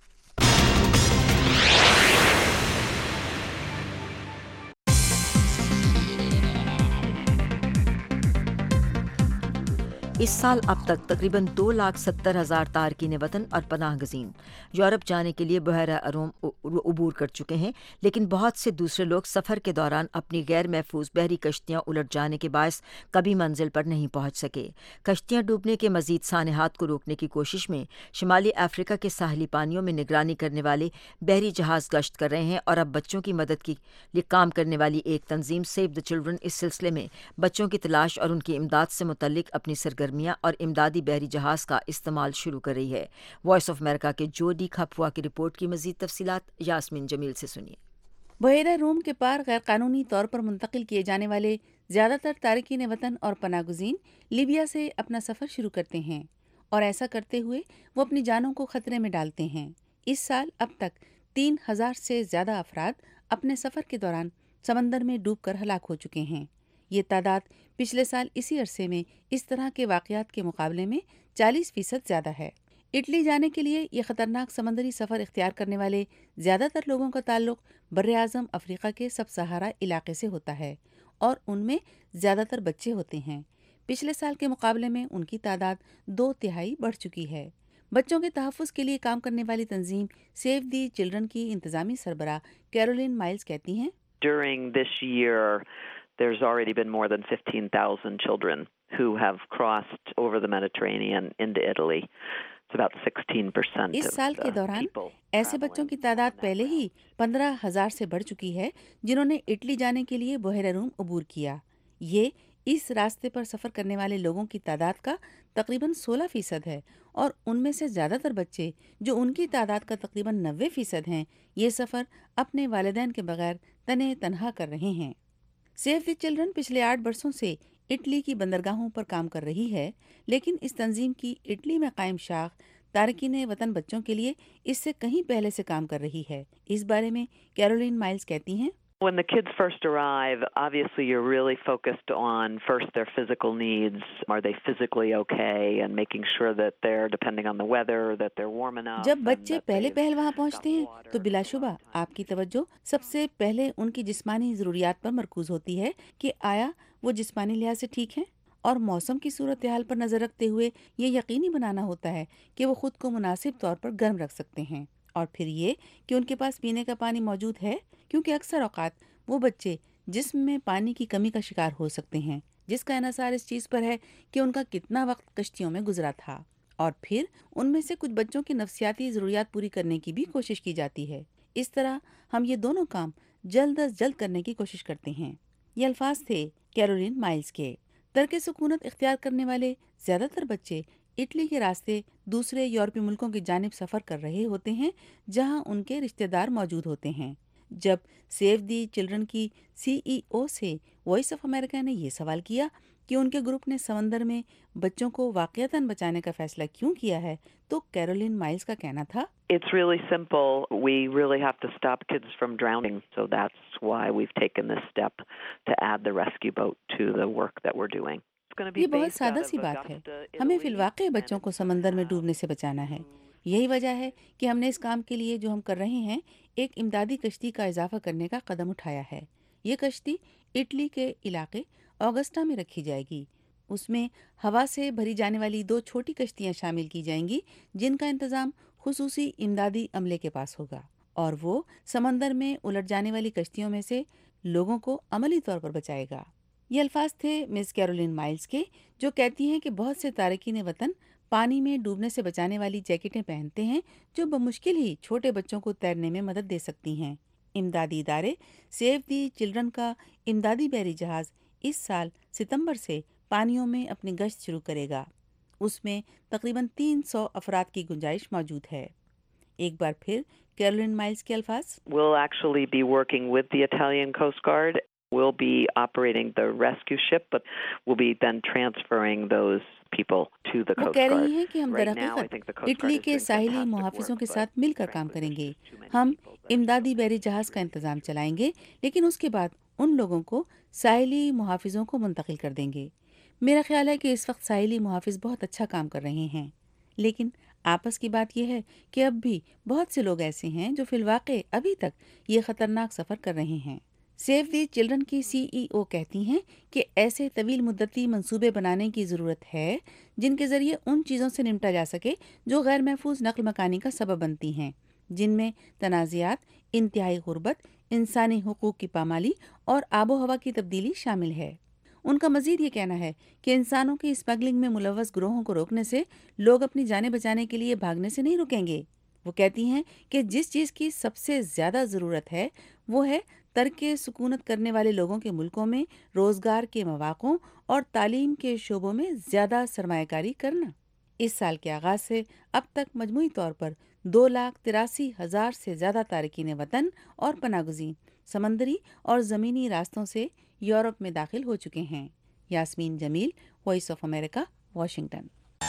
اس سال اب تک تقریباً 2,70,000 تارکین وطن اور پناہ گزین یورپ جانے کے لیے بحیرہ روم عبور کر چکے ہیں، لیکن بہت سے دوسرے لوگ سفر کے دوران اپنی غیر محفوظ بحری کشتیاں الٹ جانے کے باعث کبھی منزل پر نہیں پہنچ سکے۔ کشتیاں ڈوبنے کے مزید سانحات کو روکنے کی کوشش میں شمالی افریقہ کے ساحلی پانیوں میں نگرانی کرنے والے بحری جہاز گشت کر رہے ہیں، اور اب بچوں کی مدد کے لیے کام کرنے والی ایک تنظیم سیو دی چلڈرن اس سلسلے میں بچوں کی تلاش اور ان کی امداد سے متعلق اپنی سرگرمیاں اور امدادی بحری جہاز کا استعمال شروع کر رہی ہے۔ وائس آف امریکہ کے جوڈی کھپوا کی رپورٹ کی مزید تفصیلات یاسمین جمیل سے سنیے۔ بحیرہ روم کے پار غیر قانونی طور پر منتقل کیے جانے والے زیادہ تر تارکین وطن اور پناہ گزین لیبیا سے اپنا سفر شروع کرتے ہیں، اور ایسا کرتے ہوئے وہ اپنی جانوں کو خطرے میں ڈالتے ہیں۔ اس سال اب تک 3,000 سے زیادہ افراد اپنے سفر کے دوران سمندر میں ڈوب کر ہلاک ہو چکے ہیں۔ یہ تعداد پچھلے سال اسی عرصے میں اس طرح کے واقعات کے مقابلے میں 40% زیادہ ہے۔ اٹلی جانے کے لیے یہ خطرناک سمندری سفر اختیار کرنے والے زیادہ تر لوگوں کا تعلق براعظم افریقہ کے سب سہارا علاقے سے ہوتا ہے، اور ان میں زیادہ تر بچے ہوتے ہیں۔ پچھلے سال کے مقابلے میں ان کی تعداد 2/3 بڑھ چکی ہے۔ بچوں کے تحفظ کے لیے کام کرنے والی تنظیم سیو دی چلڈرن کی انتظامی سربراہ کیرولین مائلز کہتی ہیں، During this year, there's already been more than 15,000 children who have crossed over the Mediterranean into Italy. It's about 16% اس سال کے دوران ایسے بچوں کی تعداد پہلے ہی 15,000 سے بڑھ چکی ہے جنہوں نے اٹلی جانے کے لیے بحیرہ روم عبور کیا۔ یہ اس راستے پر سفر کرنے والے لوگوں کی تعداد کا تقریباً 16% ہے، اور ان میں سے زیادہ تر بچے جو ان کی تعداد کا تقریباً 90% ہیں، یہ سفر اپنے والدین کے بغیر تنہے تنہا کر رہے ہیں۔ سیو دی چلڈرن پچھلے 8 برسوں سے اٹلی کی بندرگاہوں پر کام کر رہی ہے، لیکن اس تنظیم کی اٹلی میں قائم شاخ تارکین وطن بچوں کے لیے اس سے کہیں پہلے سے کام کر رہی ہے۔ اس بارے میں کیرولین مائلز کہتی ہیں، When the kids first arrive, obviously you're really focused on first their physical needs. Are they physically okay? And making sure that they're, depending on the weather, that they're warm enough. جب بچے پہلے وہاں پہنچتے ہیں تو بلا شبہ آپ کی توجہ سب سے پہلے ان کی جسمانی ضروریات پر مرکوز ہوتی ہے کہ آیا وہ جسمانی لحاظ سے ٹھیک ہیں، اور موسم کی صورتحال پر نظر رکھتے ہوئے یہ یقینی بنانا ہوتا ہے کہ وہ خود کو مناسب طور پر گرم رکھ سکتے ہیں، اور پھر یہ کہ ان کے پاس پینے کا پانی موجود ہے، کیونکہ اکثر اوقات وہ بچے جسم میں پانی کی کمی کا شکار ہو سکتے ہیں، جس کا انحصار اس چیز پر ہے کہ ان کا کتنا وقت کشتیوں میں گزرا تھا۔ اور پھر ان میں سے کچھ بچوں کی نفسیاتی ضروریات پوری کرنے کی بھی کوشش کی جاتی ہے۔ اس طرح ہم یہ دونوں کام جلد از جلد کرنے کی کوشش کرتے ہیں۔ یہ الفاظ تھے کیرولین مائلز کے۔ ترک سکونت اختیار کرنے والے زیادہ تر بچے اٹلی کے راستے دوسرے یورپی ملکوں کی جانب سفر کر رہے ہوتے ہیں جہاں ان کے رشتہ دار موجود ہوتے ہیں۔ جب سیو دی چلڈرن کی CEO سے وائس آف امریکہ نے یہ سوال کیا کہ ان کے گروپ نے سمندر میں بچوں کو واقعتاً بچانے کا فیصلہ کیوں کیا ہے، تو کیرولین مائلز کا کہنا تھا، It's really simple. We really have to stop kids from drowning. So that's why we've taken this step to add the rescue boat to the work that we're doing. یہ بہت سادہ سی بات ہے، ہمیں فی الواقع بچوں کو سمندر میں ڈوبنے سے بچانا ہے۔ یہی وجہ ہے کہ ہم نے اس کام کے لیے جو ہم کر رہے ہیں ایک امدادی کشتی کا اضافہ کرنے کا قدم اٹھایا ہے۔ یہ کشتی اٹلی کے علاقے آگسٹا میں رکھی جائے گی۔ اس میں ہوا سے بھری جانے والی 2 چھوٹی کشتیاں شامل کی جائیں گی جن کا انتظام خصوصی امدادی عملے کے پاس ہوگا، اور وہ سمندر میں الٹ جانے والی کشتیوں میں سے لوگوں کو عملی طور پر بچائے گا۔ یہ الفاظ تھے مس کیرولین مائلز کے، جو کہتی ہیں کہ بہت سے تارکین وطن پانی میں ڈوبنے سے بچانے والی جیکٹیں پہنتے ہیں جو بمشکل ہی چھوٹے بچوں کو تیرنے میں مدد دے سکتی ہیں۔ امدادی ادارے سیو دی چلڈرن کا امدادی بحری جہاز اس سال ستمبر سے پانیوں میں اپنی گشت شروع کرے گا۔ اس میں تقریباً 300 افراد کی گنجائش موجود ہے۔ ایک بار پھر کیرولین مائلز کے الفاظ. We'll actually be working with the Italian Coast Guard. We'll be operating the rescue ship, but we'll be then transferring those people to the Coast Guard. وہ کہہ رہی ہیں کہ ہم در حقیقت اٹلی کے ساحلی محافظوں کے ساتھ مل کر کام کریں گے. ہم امدادی بحری جہاز کا انتظام چلائیں گے، لیکن اس کے بعد ان لوگوں کو ساحلی محافظوں کو منتقل کر دیں گے. میرا خیال ہے کہ اس وقت ساحلی محافظ بہت اچھا کام کر رہے ہیں، لیکن آپس کی بات یہ ہے کہ اب بھی بہت سے لوگ ایسے ہیں جو فی الواقع ابھی تک یہ خطرناک سفر کر رہے ہیں. سیو دی چلڈرن کی CEO کہتی ہیں کہ ایسے طویل مدتی منصوبے بنانے کی ضرورت ہے جن کے ذریعے ان چیزوں سے نمٹا جا سکے جو غیر محفوظ نقل مکانی کا سبب بنتی ہیں، جن میں تنازعات، انتہائی غربت، انسانی حقوق کی پامالی اور آب و ہوا کی تبدیلی شامل ہے. ان کا مزید یہ کہنا ہے کہ انسانوں کی اسمگلنگ میں ملوث گروہوں کو روکنے سے لوگ اپنی جانیں بچانے کے لیے بھاگنے سے نہیں رکیں گے. وہ کہتی ہیں کہ جس چیز کی سب سے زیادہ ضرورت ہے وہ ہے ترک سکونت کرنے والے لوگوں کے ملکوں میں روزگار کے مواقع اور تعلیم کے شعبوں میں زیادہ سرمایہ کاری کرنا. اس سال کے آغاز سے اب تک مجموعی طور پر 2,83,000 سے زیادہ تارکین وطن اور پناہ گزین سمندری اور زمینی راستوں سے یورپ میں داخل ہو چکے ہیں. Yasmin Jamil, voice of America, Washington.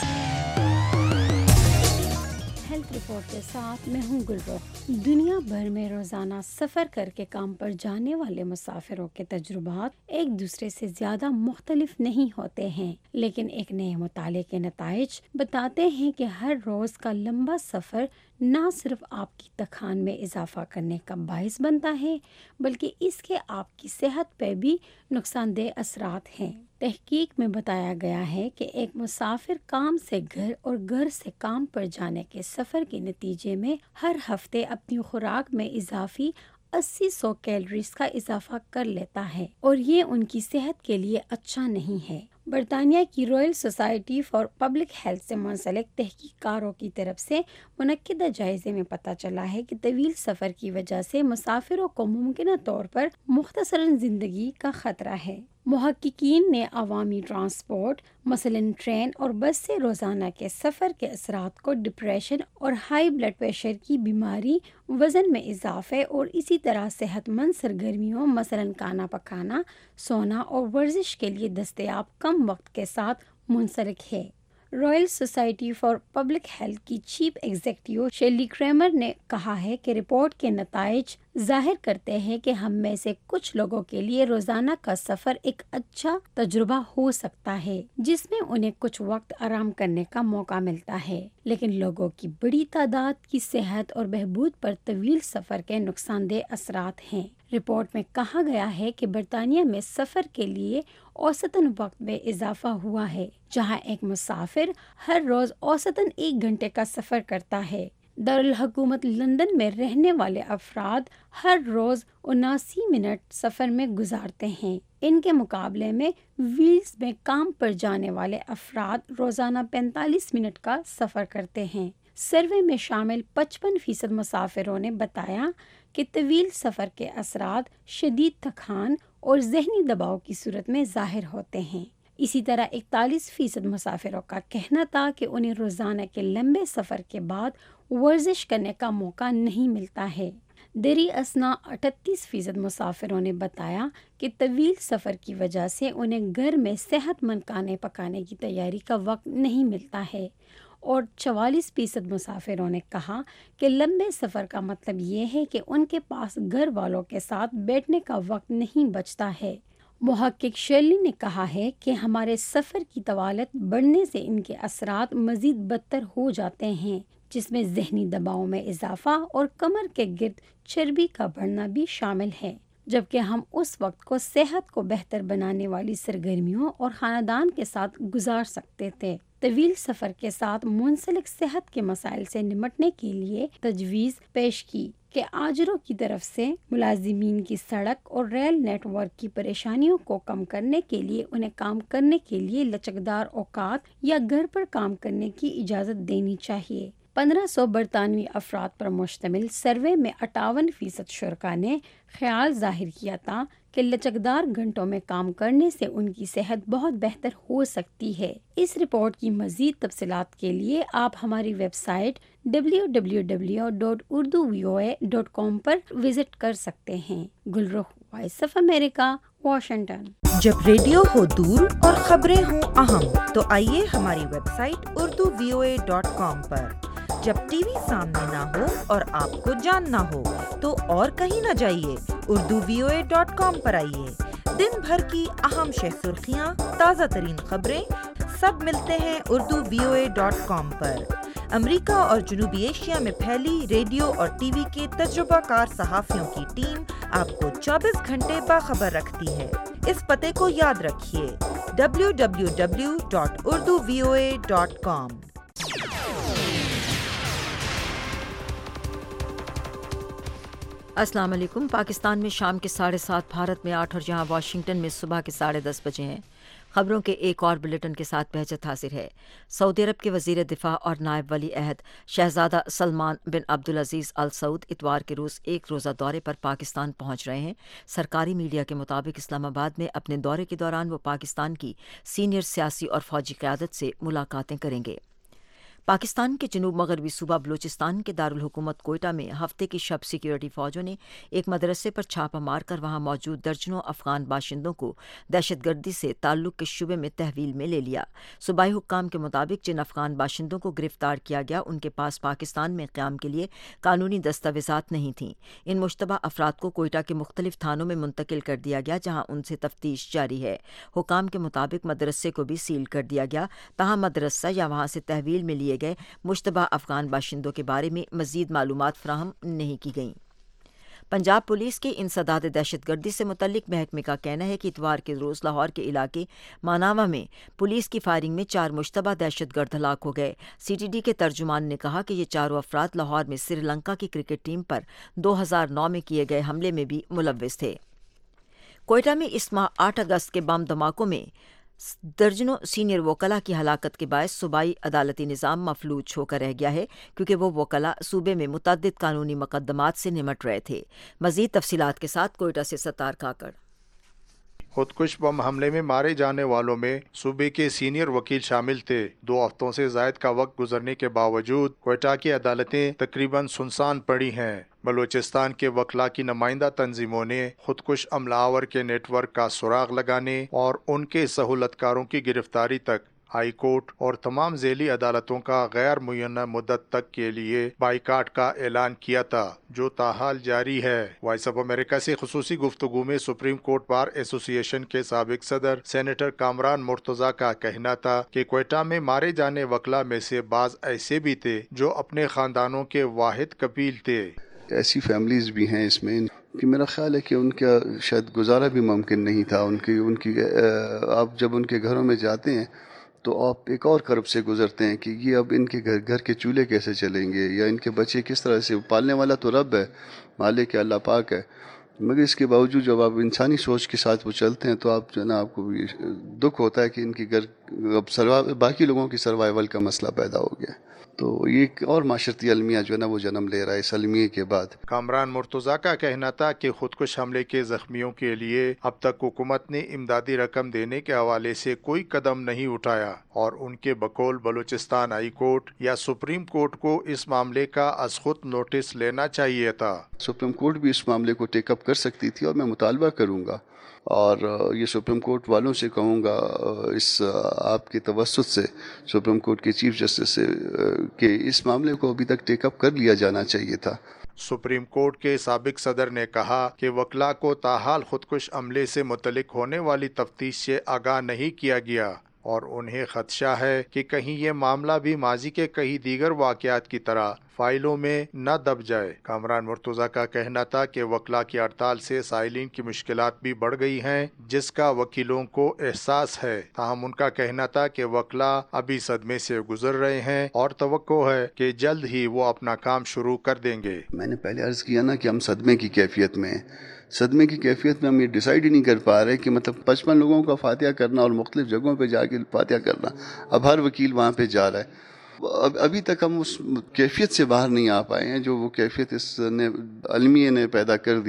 Health report کے ساتھ میں ہوں گلرخ. دنیا بھر میں روزانہ سفر کر کے کام پر جانے والے مسافروں کے تجربات ایک دوسرے سے زیادہ مختلف نہیں ہوتے ہیں، لیکن ایک نئے مطالعے کے نتائج بتاتے ہیں کہ ہر روز کا لمبا سفر نہ صرف آپ کی تخان میں اضافہ کرنے کا باعث بنتا ہے بلکہ اس کے آپ کی صحت پہ بھی نقصان دہ اثرات ہیں. تحقیق میں بتایا گیا ہے کہ ایک مسافر کام سے گھر اور گھر سے کام پر جانے کے سفر کے نتیجے میں ہر ہفتے اپنی خوراک میں اضافی 80-100 کیلوریز کا اضافہ کر لیتا ہے اور یہ ان کی صحت کے لیے اچھا نہیں ہے. برطانیہ کی Royal society for public Health سے منسلک تحقیق کاروں کی طرف سے منعقدہ جائزے میں پتہ چلا ہے کہ طویل سفر کی وجہ سے مسافروں کو ممکنہ طور پر مختصراً زندگی کا خطرہ ہے. محققین نے عوامی ٹرانسپورٹ مثلاً ٹرین اور بس سے روزانہ کے سفر کے اثرات کو ڈپریشن اور ہائی بلڈ پریشر کی بیماری، وزن میں اضافے اور اسی طرح صحت مند سرگرمیوں مثلاً کھانا پکانا، سونا اور ورزش کے لیے دستیاب کم وقت کے ساتھ منسلک ہے. Royal society for public health کی چیف ایگزیکٹو شیلی کریمر نے کہا ہے کہ رپورٹ کے نتائج ظاہر کرتے ہیں کہ ہم میں سے کچھ لوگوں کے لیے روزانہ کا سفر ایک اچھا تجربہ ہو سکتا ہے جس میں انہیں کچھ وقت آرام کرنے کا موقع ملتا ہے، لیکن لوگوں کی بڑی تعداد کی صحت اور بہبود پر طویل سفر کے نقصان دہ اثرات ہیں. رپورٹ میں کہا گیا ہے کہ برطانیہ میں سفر کے لیے اوسطاً وقت میں اضافہ ہوا ہے، جہاں ایک مسافر ہر روز اوسطاً 1 گھنٹے کا سفر کرتا ہے. دارالحکومت لندن میں رہنے والے افراد ہر روز 79 منٹ سفر میں گزارتے ہیں. ان کے مقابلے میں ویلز میں کام پر جانے والے افراد روزانہ 45 منٹ کا سفر کرتے ہیں. سروے میں شامل 55% مسافروں نے بتایا کہ طویل سفر کے اثرات شدید تھکان اور ذہنی دباؤ کی صورت میں ظاہر ہوتے ہیں. اسی طرح 41% مسافروں کا کہنا تھا کہ انہیں روزانہ کے لمبے سفر کے بعد ورزش کرنے کا موقع نہیں ملتا ہے. دیری اثنا 38% مسافروں نے بتایا کہ طویل سفر کی وجہ سے انہیں گھر میں صحت مند کھانے پکانے کی تیاری کا وقت نہیں ملتا ہے، اور 44% مسافروں نے کہا کہ لمبے سفر کا مطلب یہ ہے کہ ان کے پاس گھر والوں کے ساتھ بیٹھنے کا وقت نہیں بچتا ہے. محقق شرلی نے کہا ہے کہ ہمارے سفر کی طوالت بڑھنے سے ان کے اثرات مزید بدتر ہو جاتے ہیں، جس میں ذہنی دباؤ میں اضافہ اور کمر کے گرد چربی کا بڑھنا بھی شامل ہے، جبکہ ہم اس وقت کو صحت کو بہتر بنانے والی سرگرمیوں اور خاندان کے ساتھ گزار سکتے تھے. طویل سفر کے ساتھ منسلک صحت کے مسائل سے نمٹنے کے لیے تجویز پیش کی کہ آجروں کی طرف سے ملازمین کی سڑک اور ریل نیٹ ورک کی پریشانیوں کو کم کرنے کے لیے انہیں کام کرنے کے لیے لچکدار اوقات یا گھر پر کام کرنے کی اجازت دینی چاہیے. 1500 برطانوی افراد پر مشتمل سروے میں 58% شرکا نے خیال ظاہر کیا تھا کہ لچکدار گھنٹوں میں کام کرنے سے ان کی صحت بہت بہتر ہو سکتی ہے۔ اس رپورٹ کی مزید تفصیلات کے لیے آپ ہماری ویب سائٹ www.urduvoa.com پر وزٹ کر سکتے ہیں۔ Gulrukh, voice of America, Washington. جب ریڈیو ہو دور اور خبریں ہوں اہم تو آئیے ہماری ویب سائٹ urduvoa.com پر۔ جب ٹی وی سامنے نہ ہو اور آپ کو جاننا ہو تو اور کہیں نہ جائیے، urduvoa.com پر آئیے۔ دن بھر کی اہم شہ سرخیاں، تازہ ترین خبریں سب ملتے ہیں urduvoa.com پر۔ امریکہ اور جنوبی ایشیا میں پھیلی ریڈیو اور ٹی وی کے تجربہ کار صحافیوں کی ٹیم آپ کو 24 گھنٹے باخبر رکھتی ہے۔ اس پتے کو یاد رکھیے، www.urduvoa.com۔ السلام علیکم۔ پاکستان میں شام کے 7:30، بھارت میں 8 اور جہاں واشنگٹن میں صبح کے 10:30 بجے ہیں۔ خبروں کے ایک اور بلیٹن کے ساتھ بہجت حاضر ہے۔ سعودی عرب کے وزیر دفاع اور نائب ولی عہد شہزادہ سلمان بن عبدالعزیز آل سعود اتوار کے روز ایک روزہ دورے پر پاکستان پہنچ رہے ہیں۔ سرکاری میڈیا کے مطابق اسلام آباد میں اپنے دورے کے دوران وہ پاکستان کی سینئر سیاسی اور فوجی قیادت سے ملاقاتیں کریں گے۔ پاکستان کے جنوب مغربی صوبہ بلوچستان کے دارالحکومت کوئٹہ میں ہفتے کی شب سیکیورٹی فوجوں نے ایک مدرسے پر چھاپہ مار کر وہاں موجود درجنوں افغان باشندوں کو دہشت گردی سے تعلق کے شبے میں تحویل میں لے لیا۔ صوبائی حکام کے مطابق جن افغان باشندوں کو گرفتار کیا گیا ان کے پاس پاکستان میں قیام کے لیے قانونی دستاویزات نہیں تھیں۔ ان مشتبہ افراد کو کوئٹہ کے مختلف تھانوں میں منتقل کر دیا گیا جہاں ان سے تفتیش جاری ہے۔ حکام کے مطابق مدرسے کو بھی سیل کر دیا گیا، تاہم مدرسہ یا وہاں سے تحویل میں لیے گئے مشتبہ افغان باشندوں کے بارے میں مزید معلومات فراہم نہیں کی گئیں۔ پنجاب پولیس کے انسداد دہشت گردی سے متعلق محکمے کا کہنا ہے کہ اتوار کے روز لاہور کے علاقے ماناوا میں پولیس کی فائرنگ میں 4 مشتبہ دہشت گرد ہلاک ہو گئے۔ سی ٹی ڈی کے ترجمان نے کہا کہ یہ چاروں افراد لاہور میں سری لنکا کی کرکٹ ٹیم پر 2009 میں کیے گئے حملے میں بھی ملوث تھے۔ کوئٹہ میں اس ماہ 8 اگست کے بم دھماکوں میں درجنوں سینئر وکلاء کی ہلاکت کے باعث صوبائی عدالتی نظام مفلوج ہو کر رہ گیا ہے کیونکہ وہ وکلاء صوبے میں متعدد قانونی مقدمات سے نمٹ رہے تھے۔ مزید تفصیلات کے ساتھ کوئٹہ سے ستار کاکڑ۔ خودکش بم حملے میں مارے جانے والوں میں صوبے کے سینئر وکیل شامل تھے۔ 2 ہفتوں سے زائد کا وقت گزرنے کے باوجود کوئٹہ کی عدالتیں تقریباً سنسان پڑی ہیں۔ بلوچستان کے وکلاء کی نمائندہ تنظیموں نے خودکش عملہ آور کے نیٹ ورک کا سراغ لگانے اور ان کے سہولتکاروں کی گرفتاری تک ہائی کورٹ اور تمام ذیلی عدالتوں کا غیر معینہ مدت تک کے لیے بائیکاٹ کا اعلان کیا تھا، جو تاحال جاری ہے۔ وائس آف امریکہ سے خصوصی گفتگو میں سپریم کورٹ بار ایسوسی ایشن کے سابق صدر سینیٹر کامران مرتضیٰ کا کہنا تھا کہ کوئٹہ میں مارے جانے وکلاء میں سے بعض ایسے بھی تھے جو اپنے خاندانوں کے واحد کفیل تھے۔ ایسی فیملیز بھی ہیں اس میں کہ میرا خیال ہے کہ ان کا شاید گزارا بھی ممکن نہیں تھا۔ ان کی آپ جب ان کے گھروں میں جاتے ہیں تو آپ ایک اور کرب سے گزرتے ہیں کہ یہ اب ان کے گھر کے چولہے کیسے چلیں گے، یا ان کے بچے کس طرح سے، پالنے والا تو رب ہے، مالک ہے، اللہ پاک ہے، مگر اس کے باوجود جب آپ انسانی سوچ کے ساتھ وہ چلتے ہیں تو آپ جو ہے نا، آپ کو دکھ ہوتا ہے کہ ان کے گھر اب باقی لوگوں کی سروائیول کا مسئلہ پیدا ہو گیا۔ تو یہ ایک اور معاشرتی المیہ جو ہے نا وہ جنم لے رہا ہے اس المیے کے بعد۔ کامران مرتضیٰ کا کہنا تھا کہ خودکش حملے کے زخمیوں کے لیے اب تک حکومت نے امدادی رقم دینے کے حوالے سے کوئی قدم نہیں اٹھایا، اور ان کے بقول بلوچستان ہائی کورٹ یا سپریم کورٹ کو اس معاملے کا از خود نوٹس لینا چاہیے تھا۔ سپریم کورٹ بھی اس معاملے کو ٹیک اپ کر سکتی تھی، اور میں مطالبہ کروں گا اور یہ سپریم کورٹ والوں سے کہوں گا اس آپ کے توسط سے سپریم کورٹ کے چیف جسٹس سے کہ اس معاملے کو ابھی تک ٹیک اپ کر لیا جانا چاہیے تھا۔ سپریم کورٹ کے سابق صدر نے کہا کہ وکلاء کو تاحال خودکش عملے سے متعلق ہونے والی تفتیش سے آگاہ نہیں کیا گیا، اور انہیں خدشہ ہے کہ کہیں یہ معاملہ بھی ماضی کے کئی دیگر واقعات کی طرح فائلوں میں نہ دب جائے۔ کامران مرتضیٰ کا کہنا تھا کہ وکلاء کی ہڑتال سے سائلین کی مشکلات بھی بڑھ گئی ہیں، جس کا وکیلوں کو احساس ہے، تاہم ان کا کہنا تھا کہ وکلاء ابھی صدمے سے گزر رہے ہیں اور توقع ہے کہ جلد ہی وہ اپنا کام شروع کر دیں گے۔ میں نے پہلے عرض کیا نا کہ ہم صدمے کی کیفیت میں ہیں۔ صدمے کی کیفیت میں ہم یہ ڈیسائیڈ ہی نہیں کر پا رہے کہ مطلب 55 لوگوں کا فاتحہ کرنا اور مختلف جگہوں پہ جا کے فاتحہ کرنا، اب ہر وکیل وہاں پہ جا رہا ہے۔ ابھی تک ہم اس کیفیت سے باہر نہیں آ پائے ہیں جو وہ کیفیت اس نے المیہ نے پیدا کر دی تھی۔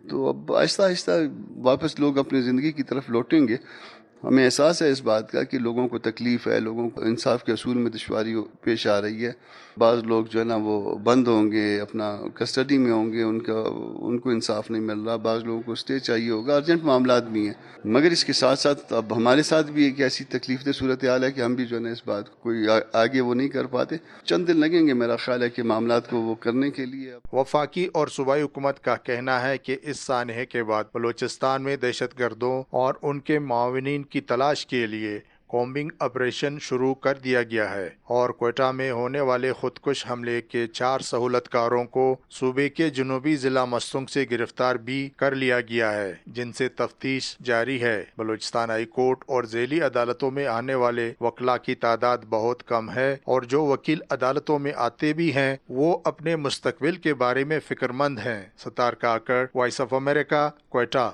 تو اب آہستہ آہستہ واپس لوگ اپنی زندگی کی طرف لوٹیں گے. ہمیں احساس ہے اس بات کا کہ لوگوں کو تکلیف ہے, لوگوں کو انصاف کے اصول میں دشواری پیش آ رہی ہے. بعض لوگ جو ہے نا وہ بند ہوں گے, اپنا کسٹڈی میں ہوں گے, ان کو انصاف نہیں مل رہا. بعض لوگوں کو اسٹے چاہیے ہوگا, ارجنٹ معاملات بھی ہیں. مگر اس کے ساتھ ساتھ اب ہمارے ساتھ بھی ایک ایسی تکلیف دہ صورتحال ہے کہ ہم بھی جو ہے نا اس بات کو کوئی آگے وہ نہیں کر پاتے. چند دن لگیں گے میرا خیال ہے کہ معاملات کو وہ کرنے کے لیے. وفاقی اور صوبائی حکومت کا کہنا ہے کہ اس سانحے کے بعد بلوچستان میں دہشت گردوں اور ان کے معاونین کی تلاش کے لیے کومبنگ آپریشن شروع کر دیا گیا ہے, اور کوئٹہ میں ہونے والے خودکش حملے کے 4 سہولت کاروں کو صوبے کے جنوبی ضلع مستونگ سے گرفتار بھی کر لیا گیا ہے, جن سے تفتیش جاری ہے. بلوچستان ہائی کورٹ اور ذیلی عدالتوں میں آنے والے وکلاء کی تعداد بہت کم ہے, اور جو وکیل عدالتوں میں آتے بھی ہیں وہ اپنے مستقبل کے بارے میں فکر مند ہیں. Sattar Kakar, voice of America, Quetta.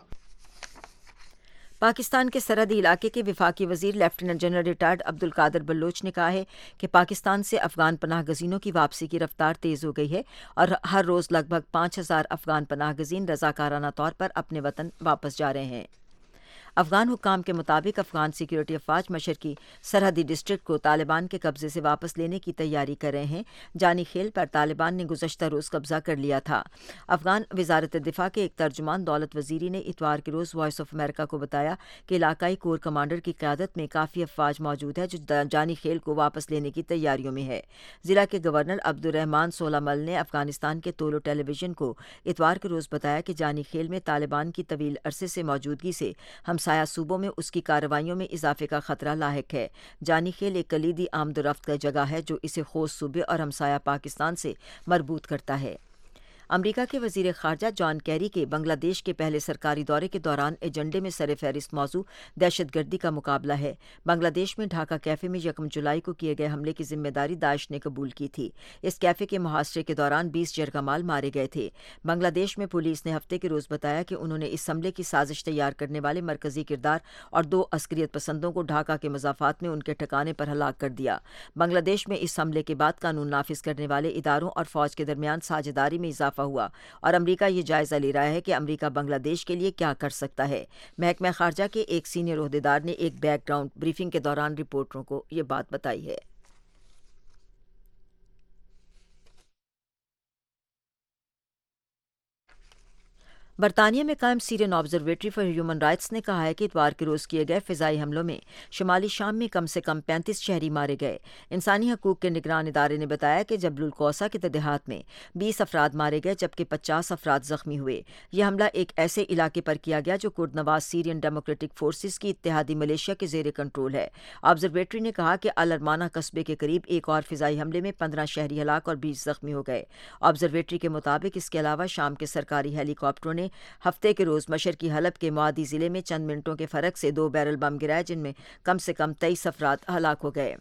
Pakistan کے سرحدی علاقے کے وفاقی وزیر lieutenant general retired Abdul Qadir Baloch نے کہا ہے کہ پاکستان سے افغان پناہ گزینوں کی واپسی کی رفتار تیز ہو گئی ہے اور ہر روز لگ بھگ 5000 افغان پناہ گزین رضاکارانہ طور پر اپنے وطن واپس جا رہے ہیں. افغان حکام کے مطابق افغان سیکیورٹی افواج مشرقی سرحدی ڈسٹرکٹ کو طالبان کے قبضے سے واپس لینے کی تیاری کر رہے ہیں. جانی خیل پر طالبان نے گزشتہ روز قبضہ کر لیا تھا. افغان وزارت دفاع کے ایک ترجمان دولت وزیری نے اتوار کے روز وائس آف امریکہ کو بتایا کہ علاقائی کور کمانڈر کی قیادت میں کافی افواج موجود ہے جو جانی خیل کو واپس لینے کی تیاریوں میں ہے. ضلع کے گورنر عبدالرحمان سولامل نے افغانستان کے تولو ٹیلی ویژن کو اتوار کے روز بتایا کہ جانی خیل میں طالبان کی طویل عرصے سے موجودگی سے ہمسایہ صوبوں میں اس کی کارروائیوں میں اضافے کا خطرہ لاحق ہے. جانی خیل ایک کلیدی آمد و رفت کا جگہ ہے جو اسے خوست صوبے اور ہمسایہ پاکستان سے مربوط کرتا ہے. امریکہ کے وزیر خارجہ جان کیری کے بنگلہ دیش کے پہلے سرکاری دورے کے دوران ایجنڈے میں سر فہرست موضوع دہشت گردی کا مقابلہ ہے. بنگلہ دیش میں ڈھاکہ کیفے میں 1 جولائی کو کیے گئے حملے کی ذمہ داری داعش نے قبول کی تھی. اس کیفے کے محاصرے کے دوران 20 جرگہ مال مارے گئے تھے. بنگلہ دیش میں پولیس نے ہفتے کے روز بتایا کہ انہوں نے اس حملے کی سازش تیار کرنے والے مرکزی کردار اور 2 عسکریت پسندوں کو ڈھاکہ کے مضافات میں ان کے ٹھکانے پر ہلاک کر دیا. بنگلہ دیش میں اس حملے کے بعد قانون نافذ کرنے والے اداروں اور فوج کے درمیان ساجھیداری میں اضافہ ہوا اور امریکہ یہ جائزہ لے رہا ہے کہ امریکہ بنگلہ دیش کے لیے کیا کر سکتا ہے. محکمہ خارجہ کے ایک سینئر عہدیدار نے ایک بیک گراؤنڈ بریفنگ کے دوران رپورٹروں کو یہ بات بتائی ہے. برطانیہ میں قائم Syrian observatory for human rights نے کہا ہے کہ اتوار کے روز کیے گئے فضائی حملوں میں شمالی شام میں کم سے کم 35 شہری مارے گئے. انسانی حقوق کے نگران ادارے نے بتایا کہ جبل القوسا کے تدہات میں 20 افراد مارے گئے جبکہ 50 افراد زخمی ہوئے. یہ حملہ ایک ایسے علاقے پر کیا گیا جو کرد نواز سیرین ڈیموکریٹک فورسز کی اتحادی ملیشیا کے زیر کنٹرول ہے. آبزرویٹری نے کہا کہ الرمانہ قصبے کے قریب ایک اور فضائی حملے میں 15 شہری ہلاک اور 20 زخمی ہو گئے. آبزرویٹری کے مطابق اس کے علاوہ شام کے سرکاری ہیلی کاپٹروں نے ہفتے کے روز مشرقی حلب کے معادی ضلع میں چند منٹوں کے فرق سے 2 بیرل بم گرائے جن میں کم سے کم 23 افراد ہلاک ہو گئے.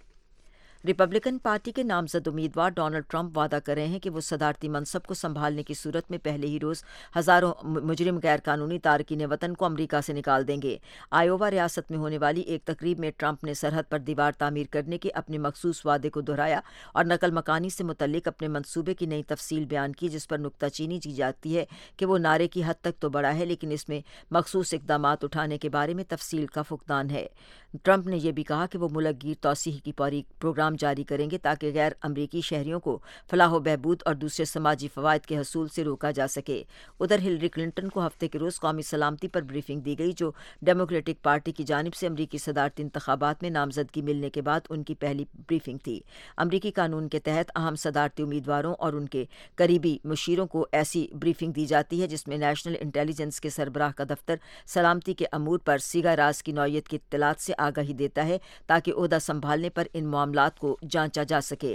ریپبلکن پارٹی کے نامزد امیدوار ڈونلڈ ٹرمپ وعدہ کر رہے ہیں کہ وہ صدارتی منصب کو سنبھالنے کی صورت میں پہلے ہی روز ہزاروں مجرم غیر قانونی تارکین وطن کو امریکہ سے نکال دیں گے. آئیووا ریاست میں ہونے والی ایک تقریب میں ٹرمپ نے سرحد پر دیوار تعمیر کرنے کے اپنے مخصوص وعدے کو دہرایا اور نقل مکانی سے متعلق اپنے منصوبے کی نئی تفصیل بیان کی جس پر نکتہ چینی کی جاتی ہے کہ وہ نعرے کی حد تک تو بڑا ہے لیکن اس میں مخصوص اقدامات اٹھانے کے بارے میں تفصیل کا فقدان ہے. ٹرمپ نے یہ بھی کہا کہ وہ ملک گیر توسیع کی پروگرام جاری کریں گے تاکہ غیر امریکی شہریوں کو فلاح و بہبود اور دوسرے سماجی فوائد کے حصول سے روکا جا سکے. ادھر ہلری کلنٹن کو ہفتے کے روز قومی سلامتی پر بریفنگ دی گئی جو ڈیموکریٹک پارٹی کی جانب سے امریکی صدارتی انتخابات میں نامزدگی ملنے کے بعد ان کی پہلی بریفنگ تھی. امریکی قانون کے تحت اہم صدارتی امیدواروں اور ان کے قریبی مشیروں کو ایسی بریفنگ دی جاتی ہے جس میں نیشنل انٹیلیجنس کے سربراہ کا دفتر سلامتی کے امور پر سیگا راز کی نوعیت کی اطلاعات سے آگاہی دیتا ہے تاکہ عہدہ سنبھالنے پر ان معاملات کو جانچا جا سکے.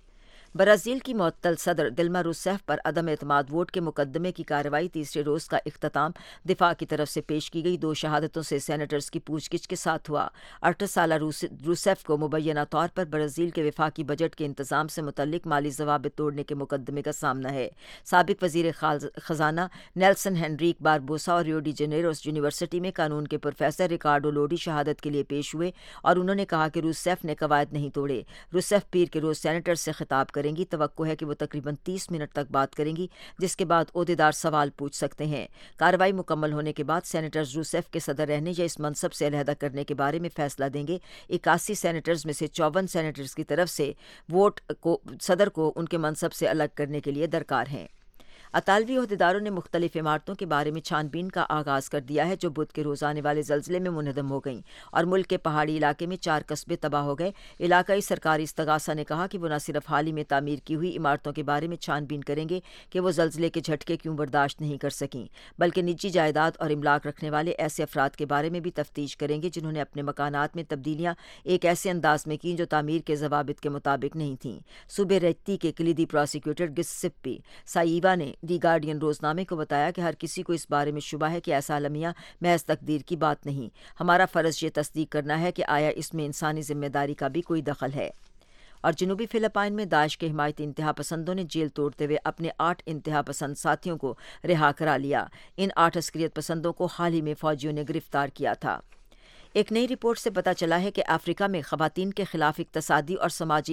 برازیل کی معطل صدر دلما روسیف پر عدم اعتماد ووٹ کے مقدمے کی کارروائی تیسرے روز کا اختتام دفاع کی طرف سے پیش کی گئی 2 شہادتوں سے سینیٹرز کی پوچھ گچھ کے ساتھ ہوا. 68 سالہ روسیف کو مبینہ طور پر برازیل کے وفاقی بجٹ کے انتظام سے متعلق مالی ضوابط توڑنے کے مقدمے کا سامنا ہے. سابق وزیر خزانہ نیلسن ہینریک باربوسا اور ریو ڈی جنیروس یونیورسٹی میں قانون کے پروفیسر ریکارڈو لوڈی شہادت کے لیے پیش ہوئے اور انہوں نے کہا کہ روسیف نے قواعد نہیں توڑے. روسیف پیر کے روز سینیٹر سے خطاب کریں گی. توقع ہے کہ وہ تقریباً 30 منٹ تک بات کریں گی، جس کے بعد عہدیدار سوال پوچھ سکتے ہیں. کارروائی مکمل ہونے کے بعد سینیٹرز روسیف کے صدر رہنے یا اس منصب سے علیحدہ کرنے کے بارے میں فیصلہ دیں گے. 81 سینیٹرز میں سے 54 سینیٹرز کی طرف سے ووٹ صدر کو ان کے منصب سے الگ کرنے کے لیے درکار ہیں. اطالوی عہدیداروں نے مختلف عمارتوں کے بارے میں چھان بین کا آغاز کر دیا ہے جو بدھ کے روز آنے والے زلزلے میں منہدم ہو گئیں اور ملک کے پہاڑی علاقے میں 4 قصبے تباہ ہو گئے. علاقائی سرکاری استغاثہ نے کہا کہ وہ نہ صرف حال ہی میں تعمیر کی ہوئی عمارتوں کے بارے میں چھان بین کریں گے کہ وہ زلزلے کے جھٹکے کیوں برداشت نہیں کر سکیں، بلکہ نجی جائیداد اور املاک رکھنے والے ایسے افراد کے بارے میں بھی تفتیش کریں گے جنہوں نے اپنے مکانات میں تبدیلیاں ایک ایسے انداز میں کیں جو تعمیر کے ضوابط کے مطابق نہیں تھیں. صوبے ریتی کے کلیدی پراسیکیوٹر گسپی سائیوا نے دی گارڈین روزنامے کو بتایا کہ ہر کسی کو اس بارے میں شبہ ہے کہ ایسا المیہ محض تقدیر کی بات نہیں. ہمارا فرض یہ تصدیق کرنا ہے کہ آیا اس میں انسانی ذمہ داری کا بھی کوئی دخل ہے. اور جنوبی فلپائن میں داعش کے حمایتی انتہا پسندوں نے جیل توڑتے ہوئے اپنے 8 انتہا پسند ساتھیوں کو رہا کرا لیا. ان 8 عسکریت پسندوں کو حال ہی میں فوجیوں نے گرفتار کیا تھا. ایک نئی رپورٹ سے پتہ چلا ہے کہ افریقہ میں خواتین کے خلاف اقتصادی اور سماجی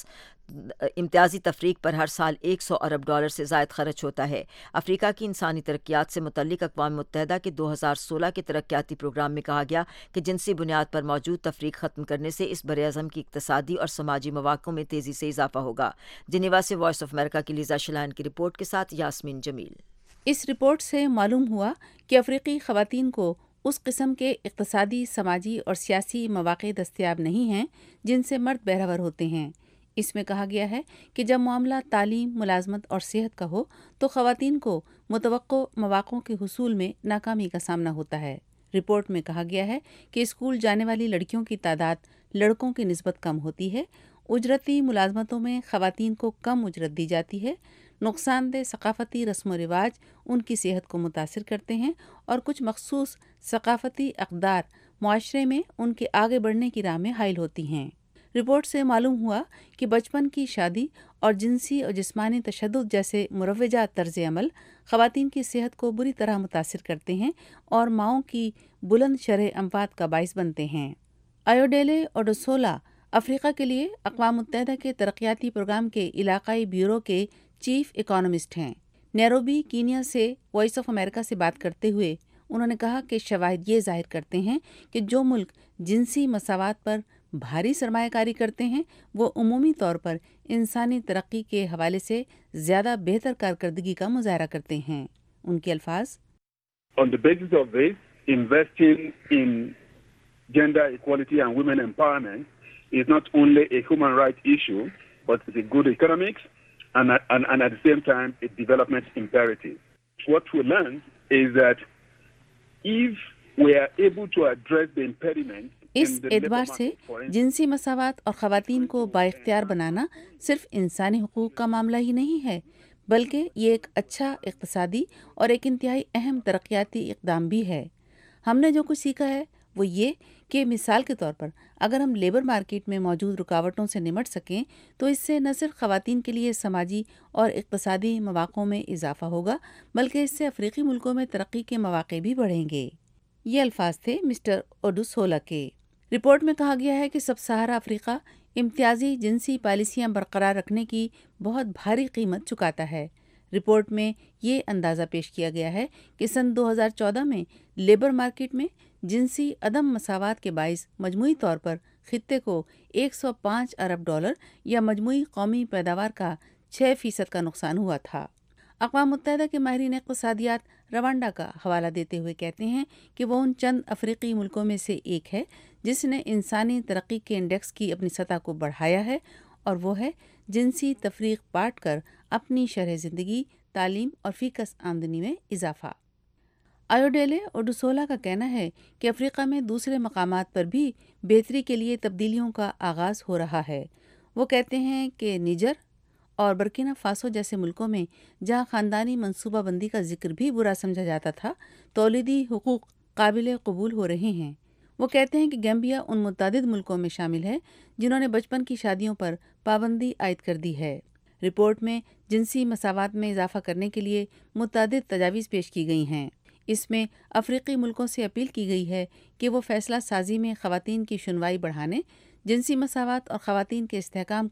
امتیازی تفریق پر ہر سال $100 ارب سے زائد خرچ ہوتا ہے. افریقہ کی انسانی ترقیات سے متعلق اقوام متحدہ کے 2016 کے ترقیاتی پروگرام میں کہا گیا کہ جنسی بنیاد پر موجود تفریق ختم کرنے سے اس براعظم کی اقتصادی اور سماجی مواقع میں تیزی سے اضافہ ہوگا. جنیوا سے وائس آف امریکہ کی لیزا شلائن کی رپورٹ کے ساتھ یاسمین جمیل. اس رپورٹ سے معلوم ہوا کہ افریقی خواتین کو اس قسم کے اقتصادی، سماجی اور سیاسی مواقع دستیاب نہیں ہیں جن سے مرد بہرور ہوتے ہیں. اس میں کہا گیا ہے کہ جب معاملہ تعلیم، ملازمت اور صحت کا ہو تو خواتین کو متوقع مواقعوں کے حصول میں ناکامی کا سامنا ہوتا ہے. رپورٹ میں کہا گیا ہے کہ اسکول جانے والی لڑکیوں کی تعداد لڑکوں کی نسبت کم ہوتی ہے، اجرتی ملازمتوں میں خواتین کو کم اجرت دی جاتی ہے، نقصان دہ ثقافتی رسم و رواج ان کی صحت کو متاثر کرتے ہیں اور کچھ مخصوص ثقافتی اقدار معاشرے میں ان کے آگے بڑھنے کی راہ میں حائل ہوتی ہیں. رپورٹ سے معلوم ہوا کہ بچپن کی شادی اور جنسی اور جسمانی تشدد جیسے مروجہ طرز عمل خواتین کی صحت کو بری طرح متاثر کرتے ہیں اور ماؤں کی بلند شرح اموات کا باعث بنتے ہیں. ایوڈیلے اوڈوسولا افریقہ کے لیے اقوام متحدہ کے ترقیاتی پروگرام کے علاقائی بیورو کے چیف اکانومسٹ ہیں. نیروبی، کینیا سے وائس آف امریکہ سے بات کرتے ہوئے انہوں نے کہا کہ شواہد یہ ظاہر کرتے ہیں کہ جو ملک جنسی مساوات پر بھاری سرمایہ کاری کرتے ہیں وہ عمومی طور پر انسانی ترقی کے حوالے سے زیادہ بہتر کارکردگی کا مظاہرہ کرتے ہیں. ان کے الفاظ: On the basis of this, investing in gender equality and women empowerment is not only a human rights issue, but it's a good economics and at the same time a development imperative. What we learned is that if we are able to address the impediments اس اعتبار سے جنسی مساوات اور خواتین کو بااختیار بنانا صرف انسانی حقوق کا معاملہ ہی نہیں ہے، بلکہ یہ ایک اچھا اقتصادی اور ایک انتہائی اہم ترقیاتی اقدام بھی ہے. ہم نے جو کچھ سیکھا ہے وہ یہ کہ مثال کے طور پر اگر ہم لیبر مارکیٹ میں موجود رکاوٹوں سے نمٹ سکیں تو اس سے نہ صرف خواتین کے لیے سماجی اور اقتصادی مواقعوں میں اضافہ ہوگا بلکہ اس سے افریقی ملکوں میں ترقی کے مواقع بھی بڑھیں گے. یہ الفاظ تھے مسٹر اوڈوسولا کے. رپورٹ میں کہا گیا ہے کہ سب سہارا افریقہ امتیازی جنسی پالیسیاں برقرار رکھنے کی بہت بھاری قیمت چکاتا ہے. رپورٹ میں یہ اندازہ پیش کیا گیا ہے کہ سن 2014 میں لیبر مارکیٹ میں جنسی عدم مساوات کے باعث مجموعی طور پر خطے کو $105 ارب یا مجموعی قومی پیداوار کا 6% کا نقصان ہوا تھا. اقوام متحدہ کے ماہرین اقتصادیات روانڈا کا حوالہ دیتے ہوئے کہتے ہیں کہ وہ ان چند افریقی ملکوں میں سے ایک ہے جس نے انسانی ترقی کے انڈیکس کی اپنی سطح کو بڑھایا ہے اور وہ ہے جنسی تفریق بانٹ کر اپنی شرح زندگی، تعلیم اور فی کس آمدنی میں اضافہ. ایوڈیلے اوڈوسولا کا کہنا ہے کہ افریقہ میں دوسرے مقامات پر بھی بہتری کے لیے تبدیلیوں کا آغاز ہو رہا ہے. وہ کہتے ہیں کہ نیجر اور برکینا فاسو جیسے ملکوں میں جہاں خاندانی منصوبہ بندی کا ذکر بھی برا سمجھا جاتا تھا، تولیدی حقوق قابل قبول ہو رہے ہیں. وہ کہتے ہیں کہ گیمبیا ان متعدد ملکوں میں شامل ہے جنہوں نے بچپن کی شادیوں پر پابندی عائد کر دی ہے. رپورٹ میں جنسی مساوات میں اضافہ کرنے کے لیے متعدد تجاویز پیش کی گئی ہیں. اس میں افریقی ملکوں سے اپیل کی گئی ہے کہ وہ فیصلہ سازی میں خواتین کی شنوائی بڑھانے، جنسی مساوات اور خواتین کے استحکام کو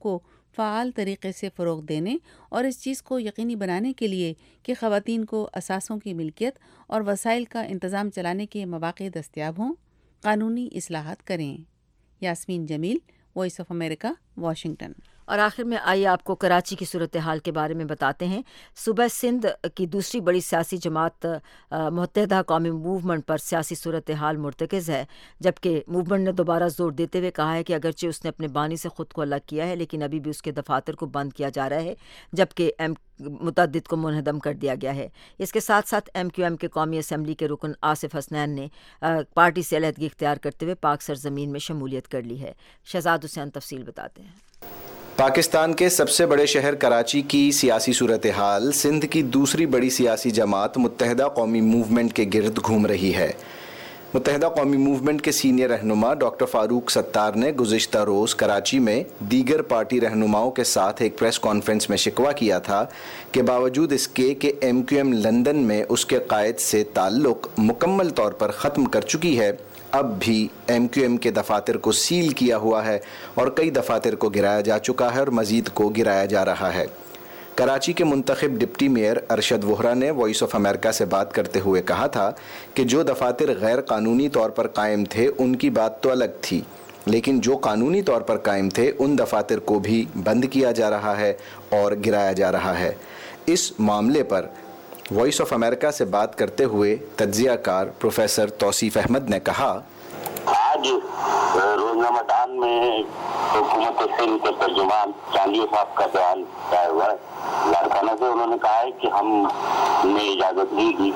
فعال طریقے سے فروغ دینے اور اس چیز کو یقینی بنانے کے لیے کہ خواتین کو اثاثوں کی ملکیت اور وسائل کا انتظام چلانے کے مواقع دستیاب ہوں، قانونی اصلاحات کریں۔ Yasmeen Jamil, voice of America, Washington. اور آخر میں آئیے آپ کو کراچی کی صورتحال کے بارے میں بتاتے ہیں۔ صوبہ سندھ کی دوسری بڑی سیاسی جماعت متحدہ قومی موومنٹ پر سیاسی صورتحال مرتکز ہے، جبکہ موومنٹ نے دوبارہ زور دیتے ہوئے کہا ہے کہ اگرچہ اس نے اپنے بانی سے خود کو الگ کیا ہے لیکن ابھی بھی اس کے دفاتر کو بند کیا جا رہا ہے، جبکہ متعدد کو منہدم کر دیا گیا ہے۔ اس کے ساتھ ساتھ ایم کیو ایم کے قومی اسمبلی کے رکن آصف حسنین نے پارٹی سے علیحدگی اختیار کرتے ہوئے پاک سرزمین میں شمولیت کر لی ہے۔ شہزاد حسین تفصیل بتاتے ہیں۔ پاکستان کے سب سے بڑے شہر کراچی کی سیاسی صورتحال سندھ کی دوسری بڑی سیاسی جماعت متحدہ قومی موومنٹ کے گرد گھوم رہی ہے۔ متحدہ قومی موومنٹ کے سینئر رہنما ڈاکٹر فاروق ستار نے گزشتہ روز کراچی میں دیگر پارٹی رہنماؤں کے ساتھ ایک پریس کانفرنس میں شکوہ کیا تھا کہ باوجود اس کے کہ ایم کیو ایم لندن میں اس کے قائد سے تعلق مکمل طور پر ختم کر چکی ہے، اب بھی ایم کیو ایم کے دفاتر کو سیل کیا ہوا ہے اور کئی دفاتر کو گرایا جا چکا ہے اور مزید کو گرایا جا رہا ہے۔ کراچی کے منتخب ڈپٹی میئر ارشد وہرا نے وائس آف امریکہ سے بات کرتے ہوئے کہا تھا کہ جو دفاتر غیر قانونی طور پر قائم تھے ان کی بات تو الگ تھی، لیکن جو قانونی طور پر قائم تھے ان دفاتر کو بھی بند کیا جا رہا ہے اور گرایا جا رہا ہے۔ اس معاملے پر وائس آف امریکہ سے بات کرتے ہوئے تجزیہ کار پروفیسر توصیف احمد نے کہا، آج روزنامہ دان میں حکومت سندھ کے ترجمان چاندیو صاحب کا بیان آیا ہوا ہے لاڑکانہ سے۔ انہوں نے کہا ہے کہ ہم نے اجازت نہیں دی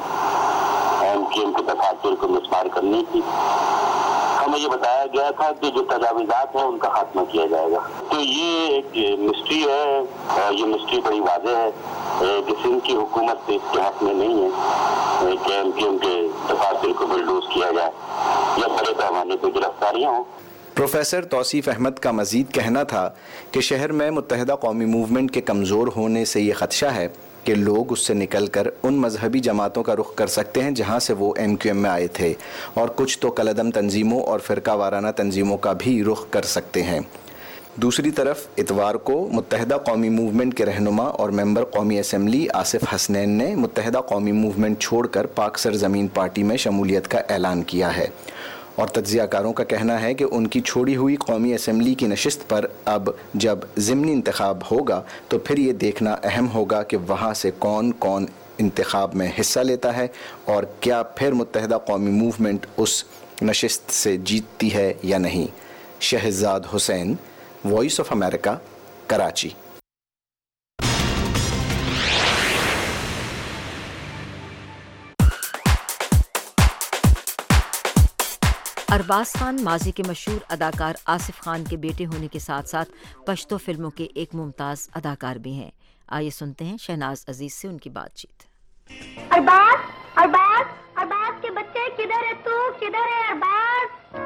ایم کیو ایم کے دفاتر کو مسمار کرنے کی۔ ہمیں یہ بتایا گیا تھا کہ جو تجاوزات ہیں ان کا خاتمہ کیا جائے گا۔ تو یہ ایک مسٹری ہے، یہ مسٹری بڑی واضح ہے کہ سندھ کی حکومت اس کے حق میں نہیں ہے کہ ایم کیو ایم کے دفاتر کو بلڈوز کیا جائے یا بڑے پیمانے پہ گرفتاریاں ہوں۔ پروفیسر توصیف احمد کا مزید کہنا تھا کہ شہر میں متحدہ قومی موومنٹ کے کمزور ہونے سے یہ خدشہ ہے کہ لوگ اس سے نکل کر ان مذہبی جماعتوں کا رخ کر سکتے ہیں جہاں سے وہ ایم کیو ایم میں آئے تھے، اور کچھ تو کالعدم تنظیموں اور فرقہ وارانہ تنظیموں کا بھی رخ کر سکتے ہیں۔ دوسری طرف اتوار کو متحدہ قومی موومنٹ کے رہنما اور ممبر قومی اسمبلی آصف حسنین نے متحدہ قومی موومنٹ چھوڑ کر پاک سرزمین پارٹی میں شمولیت کا اعلان کیا ہے، اور تجزیہ کاروں کا کہنا ہے کہ ان کی چھوڑی ہوئی قومی اسمبلی کی نشست پر اب جب ضمنی انتخاب ہوگا تو پھر یہ دیکھنا اہم ہوگا کہ وہاں سے کون کون انتخاب میں حصہ لیتا ہے اور کیا پھر متحدہ قومی موومنٹ اس نشست سے جیتتی ہے یا نہیں۔ Shahzad Hussain, voice of America, Karachi. Arbaaz Khan ماضی کے مشہور اداکار آصف خان کے بیٹے ہونے کے ساتھ ساتھ پشتو فلموں کے ایک ممتاز اداکار بھی ہیں۔ آئیے سنتے ہیں شہناز عزیز سے ان کی بات چیت۔ ارباز کے بچے کدھر ہے تو، کدھر ہے ارباز؟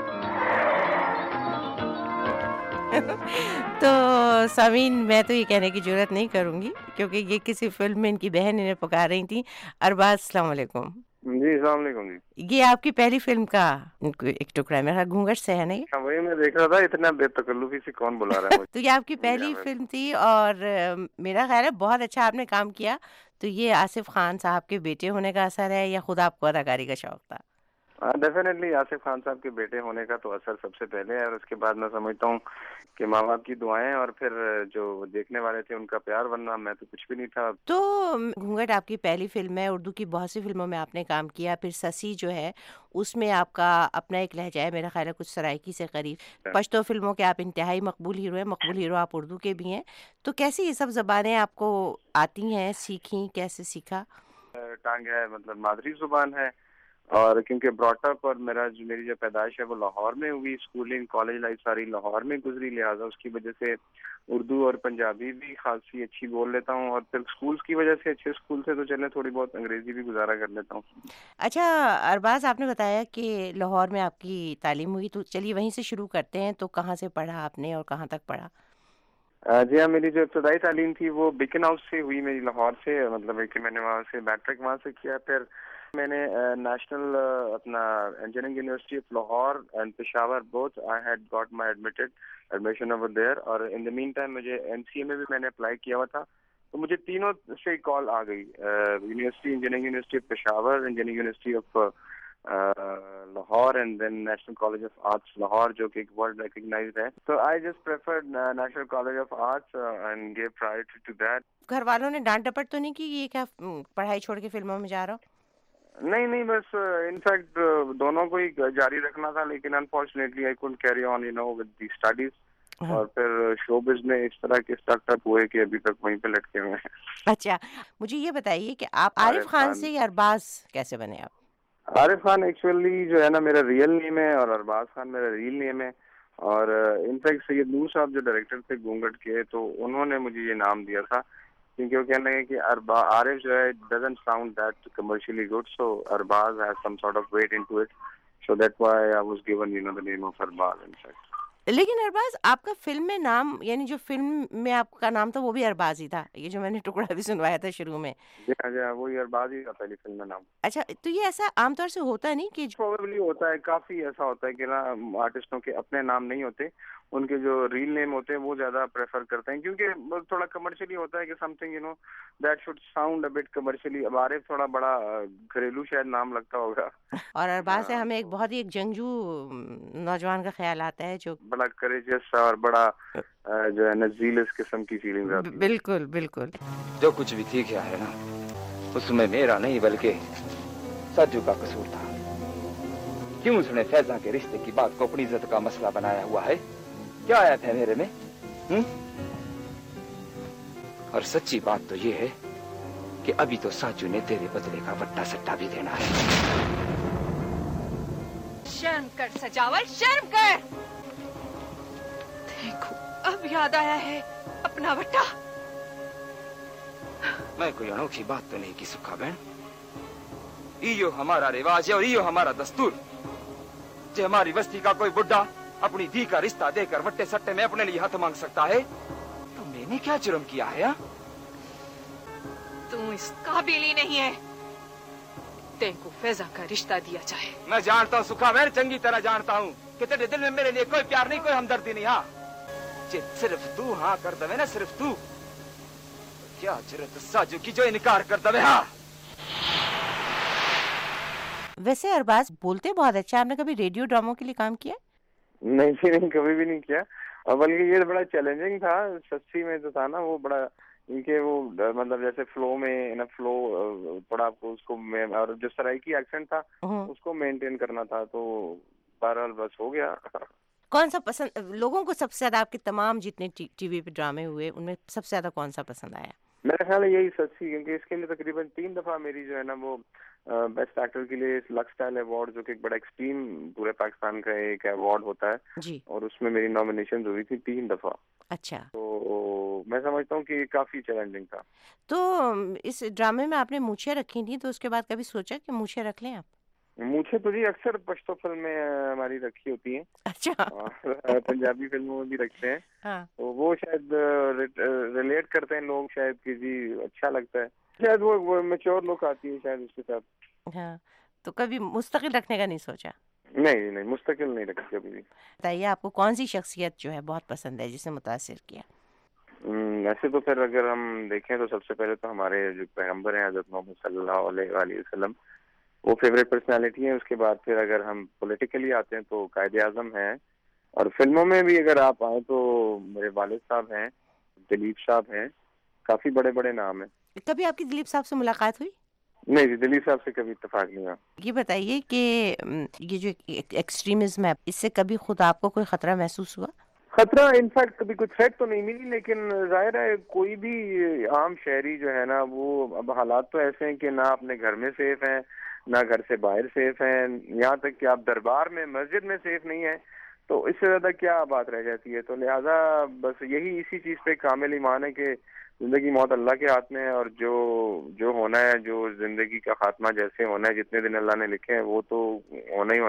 تو سامعین، میں تو یہ کہنے کی جرات نہیں کروں گی کیونکہ یہ کسی فلم میں ان کی بہن انہیں پکار رہی تھیں۔ ارباز، السلام علیکم۔ جی السلام علیکم۔ جی یہ آپ کی پہلی فلم کا ایک ٹکڑا ہے، میرا گھونگھٹ سے ہے نا یہ؟ وہی میں دیکھ رہا تھا، اتنا بے تکلفی سے کون بلا رہا ہے تو یہ آپ کی پہلی فلم تھی اور میرا خیال ہے بہت اچھا آپ نے کام کیا۔ تو یہ آصف خان صاحب کے بیٹے ہونے کا اثر ہے یا خود آپ کو اداکاری کا شوق تھا؟ ڈیفینیٹلی آصف خان صاحب کے بیٹے ہونے کا تو اثر سب سے پہلے ہے، اور اس کے بعد میں سمجھتا ہوں کہ ماں باپ کی دعائیں اور پھر جو دیکھنے والے تھے ان کا پیار، ورنہ میں تو کچھ بھی نہیں تھا۔ تو گھونگھٹ آپ کی پہلی فلم ہے، اردو کی بہت سی فلموں میں آپ نے کام کیا، پھر سسی جو ہے اس میں آپ کا اپنا ایک لہجہ ہے، میرا خیال ہے کچھ سرائکی سے قریب۔ پشتو فلموں کے آپ انتہائی مقبول ہیرو ہیں، مقبول ہیرو آپ اردو کے بھی ہیں۔ تو کیسے یہ سب زبانیں آپ کو آتی ہیں، سیکھیں، کیسے سیکھا؟ ٹانگ ہے، مطلب مادری زبان ہے، اور کیونکہ براٹ اپ اور میری جو پیدائش ہے وہ لاہور میں ہوئی، اسکولنگ کالج لائف ساری لاہور میں گزری، لہٰذا اس کی وجہ سے اردو اور پنجابی بھی خاصی اچھی بول لیتا ہوں، اور پھر اسکولس کی وجہ سے اچھے اسکول سے تو چلے تھوڑی بہت انگریزی بھی گزارا کر لیتا ہوں۔ اچھا ارباز، آپ نے بتایا کہ لاہور میں آپ کی تعلیم ہوئی، تو چلیے وہیں سے شروع کرتے ہیں۔ تو کہاں سے پڑھا آپ نے اور کہاں تک پڑھا؟ جی ہاں، میری جو ابتدائی تعلیم تھی وہ بیکن ہاؤس سے ہوئی میری، لاہور سے، مطلب ہے کہ میں نے وہاں سے میٹرک وہاں سے کیا. پھر میں نے نیشنل اپنا engineering university of Lahore and Peshawar both I had got my admission over there. اور ان دا مین ٹائم مجھے MCA میں بھی میں نے اپلائی کیا ہوا تھا. تو مجھے تینوں سے کال آ گئی، university engineering university of Peshawar, engineering university of Lahore and then national college of arts Lahore, جو کہ ورلڈ ریکگنائزڈ ہے. تو I just preferred national college of arts and gave priority to that. گھر والوں نے ڈانٹ ڈپٹ تو نہیں کی یہ کیا پڑھائی چھوڑ کے فلموں میں جا رہا ہو؟ نہیں، بس انفیکٹ دونوں کو ہی جاری رکھنا تھا، لیکن unfortunately I couldn't carry on with the studies. اور پھر شوبز میں اس طرح کے اسٹارٹ اپ ہوئے کہ ابھی تک وہیں پہ لٹکے ہوئے ہیں. اچھا، مجھے یہ بتائیے کہ آپ عارف خان سے یا ارباز کیسے بنے آپ؟ عارف خان ایکچولی جو ہے نا میرا ریئل نیم ہے، اور ارباز خان میرا ریئل نیم ہے. اور انفیکٹ سید نور صاحب جو ڈائریکٹر تھے گونگٹ کے، تو انہوں نے مجھے یہ نام دیا تھا، کیونکہ وہ کہنے لگے کہ عارف جو ہے doesn't sound that commercially good, so Arbaaz has some sort of weight into it, so that why I was given the name of Arbaaz. In fact لیکن ارباز آپ کا فلم میں نام، یعنی جو فلم میں آپ کا نام تھا وہ بھی ارباز ہی تھا، یہ جو میں نے ٹکڑا بھی سنوایا تھا شروع میں. جی ہاں، وہی ارباز ہی تھا پہلی فلم میں نام. اچھا، تو یہ ایسا عام طور سے ہوتا نہیں کہ پروبیبلی ہوتا ہے، کافی ایسا ہوتا ہے کہ نا آرٹسٹوں کے اپنے نام نہیں ہوتے، ان کے جو ریل نیم ہوتے ہیں وہ زیادہ پریفر کرتے ہیں، کیونکہ تھوڑا کمرشلی ہوتا ہے کہ something that should sound a bit commercially. اب عارف تھوڑا بڑا گھریلو شاید نام لگتا ہوگا. اور ارباز سے ہمیں ایک بہت ہی ایک جنگجو نوجوان کا خیال آتا ہے، جو بڑا کریجس اور بڑا جو ہے نا زیلس قسم کی فیلنگ آتی ہے. بالکل بالکل. جو کچھ بھی تھی کیا ہے نا، اس میں میرا نہیں بلکہ سجو کا قصور تھا. کیوں اس نے فیضا کے رشتے کی بات کو اپنی عزت کا مسئلہ بنایا ہوا ہے؟ کیا آیا تھا میرے میں؟ اور سچی بات تو یہ ہے کہ ابھی تو ساجو نے تیرے بدلے کا وٹا سٹا بھی دینا ہے. شرم کر سجاول، شرم کر. دیکھو اب یاد آیا ہے اپنا وٹا. میں کوئی انوکھی بات تو نہیں کی سکھا بہن. ایو ہمارا رواج ہے اور ایو ہمارا دستور. جو ہماری بستی کا کوئی بڈھا اپنی دھی کا رشتہ دے کر وٹے سٹے میں اپنے لیے ہاتھ مانگ سکتا ہے، تو میں نے کیا جرم کیا ہے؟ تم اس قابل ہی نہیں ہے تین کو فیضا کا رشتہ دیا جائے. میں جانتا ہوں سکھا بہن، چنگی طرح جانتا ہوں کہ تیرے دل میں میرے لیے کوئی پیار نہیں، کوئی ہمدردی نہیں. ہاں جی صرف تو ہاں کر دے نا، صرف تو. کیا جرت ساجو کی جو انکار کر دے. ہاں ویسے ارباز بولتے بہت اچھا. آپ نے کبھی ریڈیو ڈراموں کے لیے کام کیا؟ نہیں، کبھی بھی نہیں کیا. اور بلکہ یہ بڑا چیلنجنگ تھا. سچی میں جو تھا نا وہ بڑا، کیونکہ وہ مطلب جیسے فلو میں فلو تھوڑا آپ کو اس کو، اور جو سرائکی ایکسنٹ تھا اس کو مینٹین کرنا تھا. تو بہرحال بس ہو گیا. کون سا پسند لوگوں کو سب سے زیادہ؟ آپ کے تمام جتنے ٹی وی پہ ڈرامے ہوئے ان میں سب سے زیادہ کون سا پسند آیا؟ میرا خیال ہے یہی سچی، کیونکہ اس کے لیے تقریباً 3 دفعہ میری جو ہے نا وہ بیسٹ ایکٹر کے لیے لکس اسٹائل ایوارڈ، جو کہ ایک بڑا ایکسٹریم پورے پاکستان کا ایک ایوارڈ ہوتا ہے جی، اور اس میں میری نامینیشن ہوئی تھی 3 دفعہ. اچھا. تو میں سمجھتا ہوں کہ کافی چیلنجنگ تھا. تو اس ڈرامے میں آپ نے مونچھیں رکھی تھیں، تو اس کے بعد کبھی سوچا کہ مونچھیں رکھ لیں آپ؟ مونچھیں تو جی اکثر پشتو فلم میں ہماری رکھی ہوتی ہیں. اچھا. پنجابی فلموں میں بھی رکھتے ہیں. تو وہ شاید ریلیٹ کرتے ہیں لوگ، شاید کہ جی اچھا لگتا ہے، شاید وہ میچور لک آتی ہے شاید اس کے ساتھ. ہاں، تو کبھی مستقل رکھنے کا نہیں سوچا؟ نہیں، مستقل نہیں رکھی کبھی بھی. بتائیے آپ کو کون سی شخصیت جو ہے بہت پسند ہے، جسے متاثر کیا؟ ایسے تو پھر اگر ہم دیکھیں تو سب سے پہلے تو ہمارے جو پیغمبر ہیں حضرت محمد صلی اللہ علیہ وآلہ وسلم، وہ فیوریٹ پرسنالٹی ہیں. اس کے بعد پھر اگر ہم پولیٹیکلی آتے ہیں تو قائد اعظم ہیں. اور فلموں میں بھی اگر آپ آئیں تو میرے والد صاحب ہیں، دلیپ صاحب ہیں، کافی بڑے بڑے نام ہیں. کبھی آپ کی دلیپ صاحب سے ملاقات ہوئی؟ نہیں جی، دلیپ صاحب سے کبھی اتفاق نہیں ہوا. یہ بتائیے کہ یہ جو ایکسٹریمزم ہے، اس سے کبھی خود آپ کو کوئی خطرہ محسوس ہوا؟ خطرہ انفیکٹ کبھی کوئی تھریٹ تو نہیں ملی، لیکن ظاہر ہے کوئی بھی عام شہری جو ہے نا، وہ اب حالات تو ایسے ہیں کہ نہ اپنے گھر میں سیف ہیں، نہ گھر سے باہر سیف ہیں، یہاں تک کہ آپ دربار میں مسجد میں سیف نہیں ہیں. تو اس سے زیادہ کیا بات رہ جاتی ہے؟ تو لہٰذا بس یہی اسی چیز پہ کامل ایمان ہے کہ زندگی موت اللہ کے ہاتھ میں ہے، اور جو ہونا ہے، جو زندگی کا خاتمہ جیسے ہونا ہے، جتنے دن اللہ نے لکھے ہیں وہ تو ہونا ہی ہونا ہے.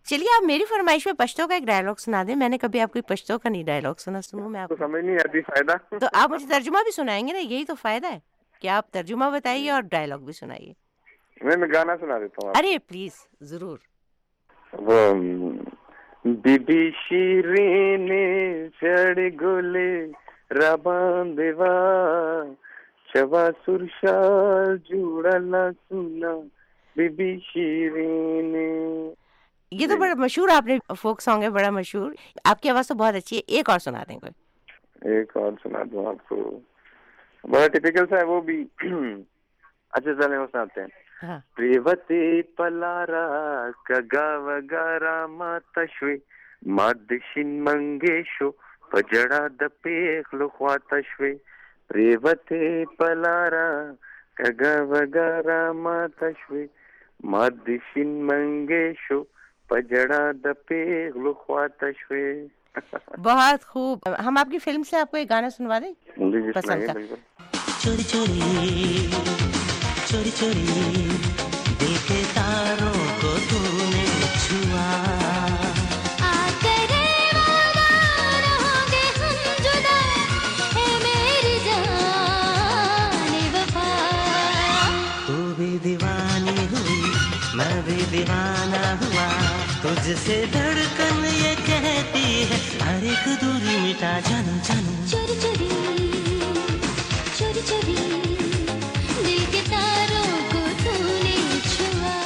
چلیے آپ میری فرمائش پہ پشتو کا ایک ڈائلاگ سنا دیں. میں نے کبھی آپ کو پشتو کا نہیں ڈائلاگ سنا. سنوں میں آپ کو سمجھ نہیں آتی فائدہ. تو آپ مجھے ترجمہ بھی سنائیں گے نا, یہی تو فائدہ ہے کہ آپ ترجمہ بتائیے اور ڈائلاگ بھی سنائیے. میں گانا سنا دیتا ہوں. ارے پلیز ضرور. وہ بی بی شیرین چڑ گلے ربان دیوا چوا سرشا جوڑا لا سنا بی بی شیرین. یہ تو بڑا مشہور آپ نے فوک سانگ ہے, بڑا مشہور. آپ کی آواز تو بہت اچھی ہے, ایک اور سنا دیں کوئی. ایک اور سنا دوں آپ کو, بڑا ٹپیکل سا ہے وہ بھی. اچھا چلیں وہ سناتے ہیں. پریوتی پلارا کگا وگارا ماتشوی مادشین منگیشو پجڑا دپیخ لخواتشوی. پریوتی پلارا کگا وگارا ماتشوی مادشین منگیشو پجڑا دپیخ لخواتشوی. بہت خوب. ہم آپ کی فلم سے آپ کو ایک گانا سنوا دیں پسند کا. چوری چوری چوری چوری دیکھے تاروں کو تو نے چھوا. تو بھی دیوانی ہوئی میں بھی دیوانہ ہوا, تجھ سے دھڑکن یہ کہتی ہے ہر ایک دوری مٹا جانو جانو. چوری چوری چوری چوری دل کے تاروں کو تو نے چھوا.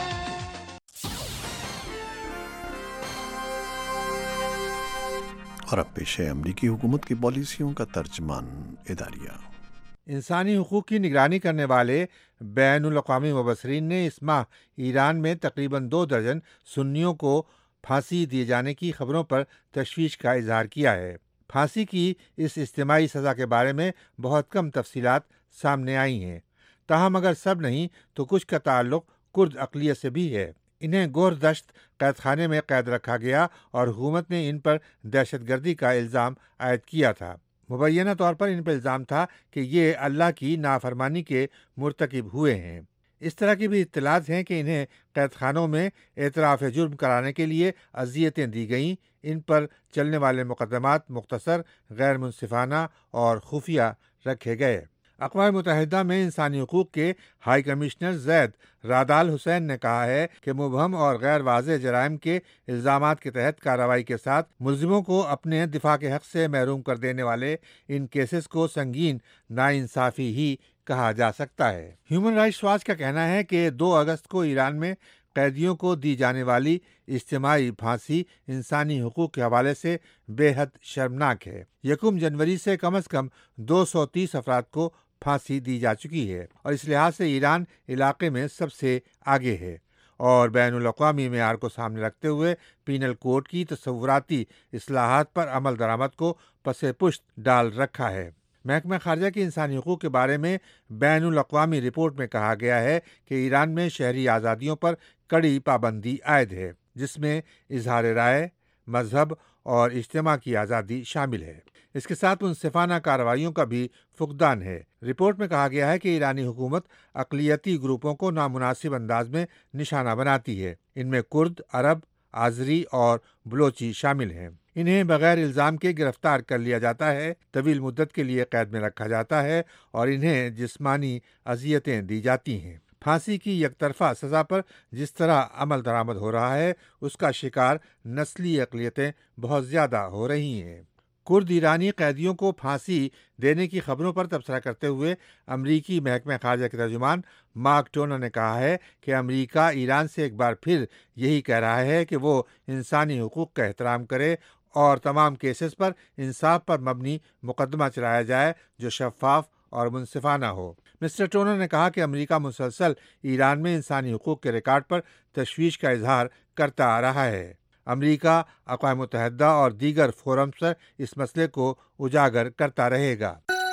اور اب پیش ہے امریکی حکومت کی پالیسیوں کا ترجمان اداریہ. انسانی حقوق کی نگرانی کرنے والے بین الاقوامی مبصرین نے اس ماہ ایران میں تقریباً 2 درجن سنیوں کو پھانسی دیے جانے کی خبروں پر تشویش کا اظہار کیا ہے. پھانسی کی اس اجتماعی سزا کے بارے میں بہت کم تفصیلات سامنے آئی ہیں. تاہم اگر سب نہیں تو کچھ کا تعلق کرد اقلیت سے بھی ہے. انہیں گور دشت قید خانے میں قید رکھا گیا اور حکومت نے ان پر دہشت گردی کا الزام عائد کیا تھا. مبینہ طور پر ان پر الزام تھا کہ یہ اللہ کی نافرمانی کے مرتکب ہوئے ہیں. اس طرح کی بھی اطلاعات ہیں کہ انہیں قید خانوں میں اعتراف جرم کرانے کے لیے اذیتیں دی گئیں. ان پر چلنے والے مقدمات مختصر، غیر منصفانہ اور خفیہ رکھے گئے. اقوام متحدہ میں انسانی حقوق کے ہائی کمشنر زید راد آل حسین نے کہا ہے کہ مبہم اور غیر واضح جرائم کے الزامات کے تحت کارروائی کے ساتھ ملزموں کو اپنے دفاع کے حق سے محروم کر دینے والے ان کیسز کو سنگین ناانصافی ہی کہا جا سکتا ہے. ہیومن رائٹس واچ کا کہنا ہے کہ 2 اگست کو ایران میں قیدیوں کو دی جانے والی اجتماعی پھانسی انسانی حقوق کے حوالے سے بے حد شرمناک ہے. 1 جنوری سے کم از کم 230 افراد کو پھانسی دی جا چکی ہے اور اس لحاظ سے ایران علاقے میں سب سے آگے ہے اور بین الاقوامی معیار کو سامنے رکھتے ہوئے پینل کوڈ کی تصوراتی اصلاحات پر عمل درآمد کو پس پشت ڈال رکھا ہے. محکمہ خارجہ کی انسانی حقوق کے بارے میں بین الاقوامی رپورٹ میں کہا گیا ہے کہ ایران میں شہری آزادیوں پر کڑی پابندی عائد ہے، جس میں اظہار رائے، مذہب اور اجتماع کی آزادی شامل ہے. اس کے ساتھ منصفانہ کارروائیوں کا بھی فقدان ہے. رپورٹ میں کہا گیا ہے کہ ایرانی حکومت اقلیتی گروپوں کو نامناسب انداز میں نشانہ بناتی ہے. ان میں کرد، عرب، آذری اور بلوچی شامل ہیں. انہیں بغیر الزام کے گرفتار کر لیا جاتا ہے، طویل مدت کے لیے قید میں رکھا جاتا ہے اور انہیں جسمانی اذیتیں دی جاتی ہیں. پھانسی کی یک طرفہ سزا پر جس طرح عمل درآمد ہو رہا ہے اس کا شکار نسلی اقلیتیں بہت زیادہ ہو رہی ہیں. کرد ایرانی قیدیوں کو پھانسی دینے کی خبروں پر تبصرہ کرتے ہوئے امریکی محکمہ خارجہ کے ترجمان مارک ٹونر نے کہا ہے کہ امریکہ ایران سے ایک بار پھر یہی کہہ رہا ہے کہ وہ انسانی حقوق کا احترام کرے اور تمام کیسز پر انصاف پر مبنی مقدمہ چلایا جائے جو شفاف اور منصفانہ ہو. مسٹر ٹونر نے کہا کہ امریکہ مسلسل ایران میں انسانی حقوق کے ریکارڈ پر تشویش کا اظہار کرتا آ رہا ہے. امریکہ اقوام متحدہ اور دیگر فورمز پر اس مسئلے کو اجاگر کرتا رہے گا.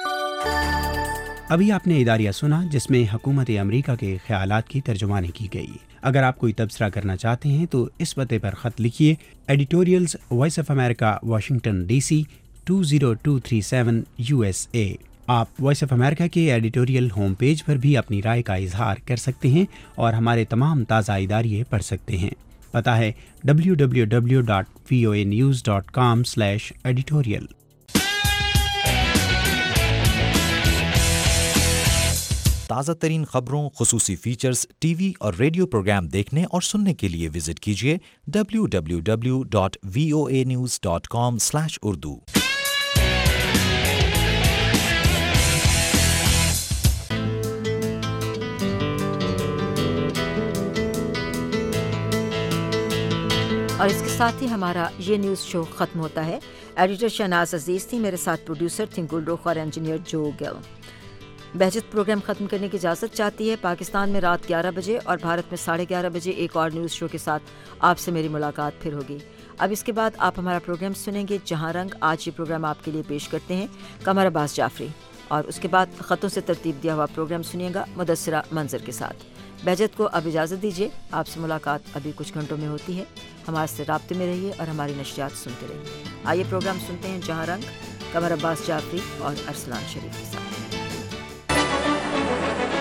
ابھی آپ نے اداریہ سنا جس میں حکومت امریکہ کے خیالات کی ترجمانی کی گئی. اگر آپ کوئی تبصرہ کرنا چاہتے ہیں تو اس پتے پر خط لکھیے: editorials voice of America, Washington D C 20237 USA. آپ وائس آف امریکہ کے ایڈیٹوریل ہوم پیج پر بھی اپنی رائے کا اظہار کر سکتے ہیں اور ہمارے تمام تازہ اداریے پڑھ سکتے ہیں. पता है www.voanews.com/editorial। ताज़ा तरीन खबरों, खुसूसी फीचर्स, टीवी और रेडियो प्रोग्राम देखने और सुनने के लिए विजिट कीजिए www.voanews.com/urdu। और इसके साथ ही हमारा ये न्यूज़ शो ख़त्म होता है। एडिटर शहनाज अजीज़ थी, मेरे साथ प्रोड्यूसर थी गुलरुख और इंजीनियर जो गिल। बहजत प्रोग्राम ख़त्म करने की इजाज़त चाहती है। पाकिस्तान में रात 11 बजे और भारत में 11:30 बजे एक और न्यूज़ शो के साथ आपसे मेरी मुलाकात फिर होगी। अब इसके बाद आप हमारा प्रोग्राम सुनेंगे जहां रंग। आज ये प्रोग्राम आपके लिए पेश करते हैं कमर अब्बास जाफरी, और उसके बाद ख़तों से तरतीब दिया हुआ प्रोग्राम सुनिएगा मुदस्सिरा मंजर के साथ। बहजत को अब इजाज़त दीजिए, आपसे मुलाकात अभी कुछ घंटों में होती है। हमारे से राब्ते में रहिए और हमारी नशरियात सुनते रहिए। आइए प्रोग्राम सुनते हैं जहां रंग, कमर अब्बास जाफरी और अरसलान शरीफ के साथ।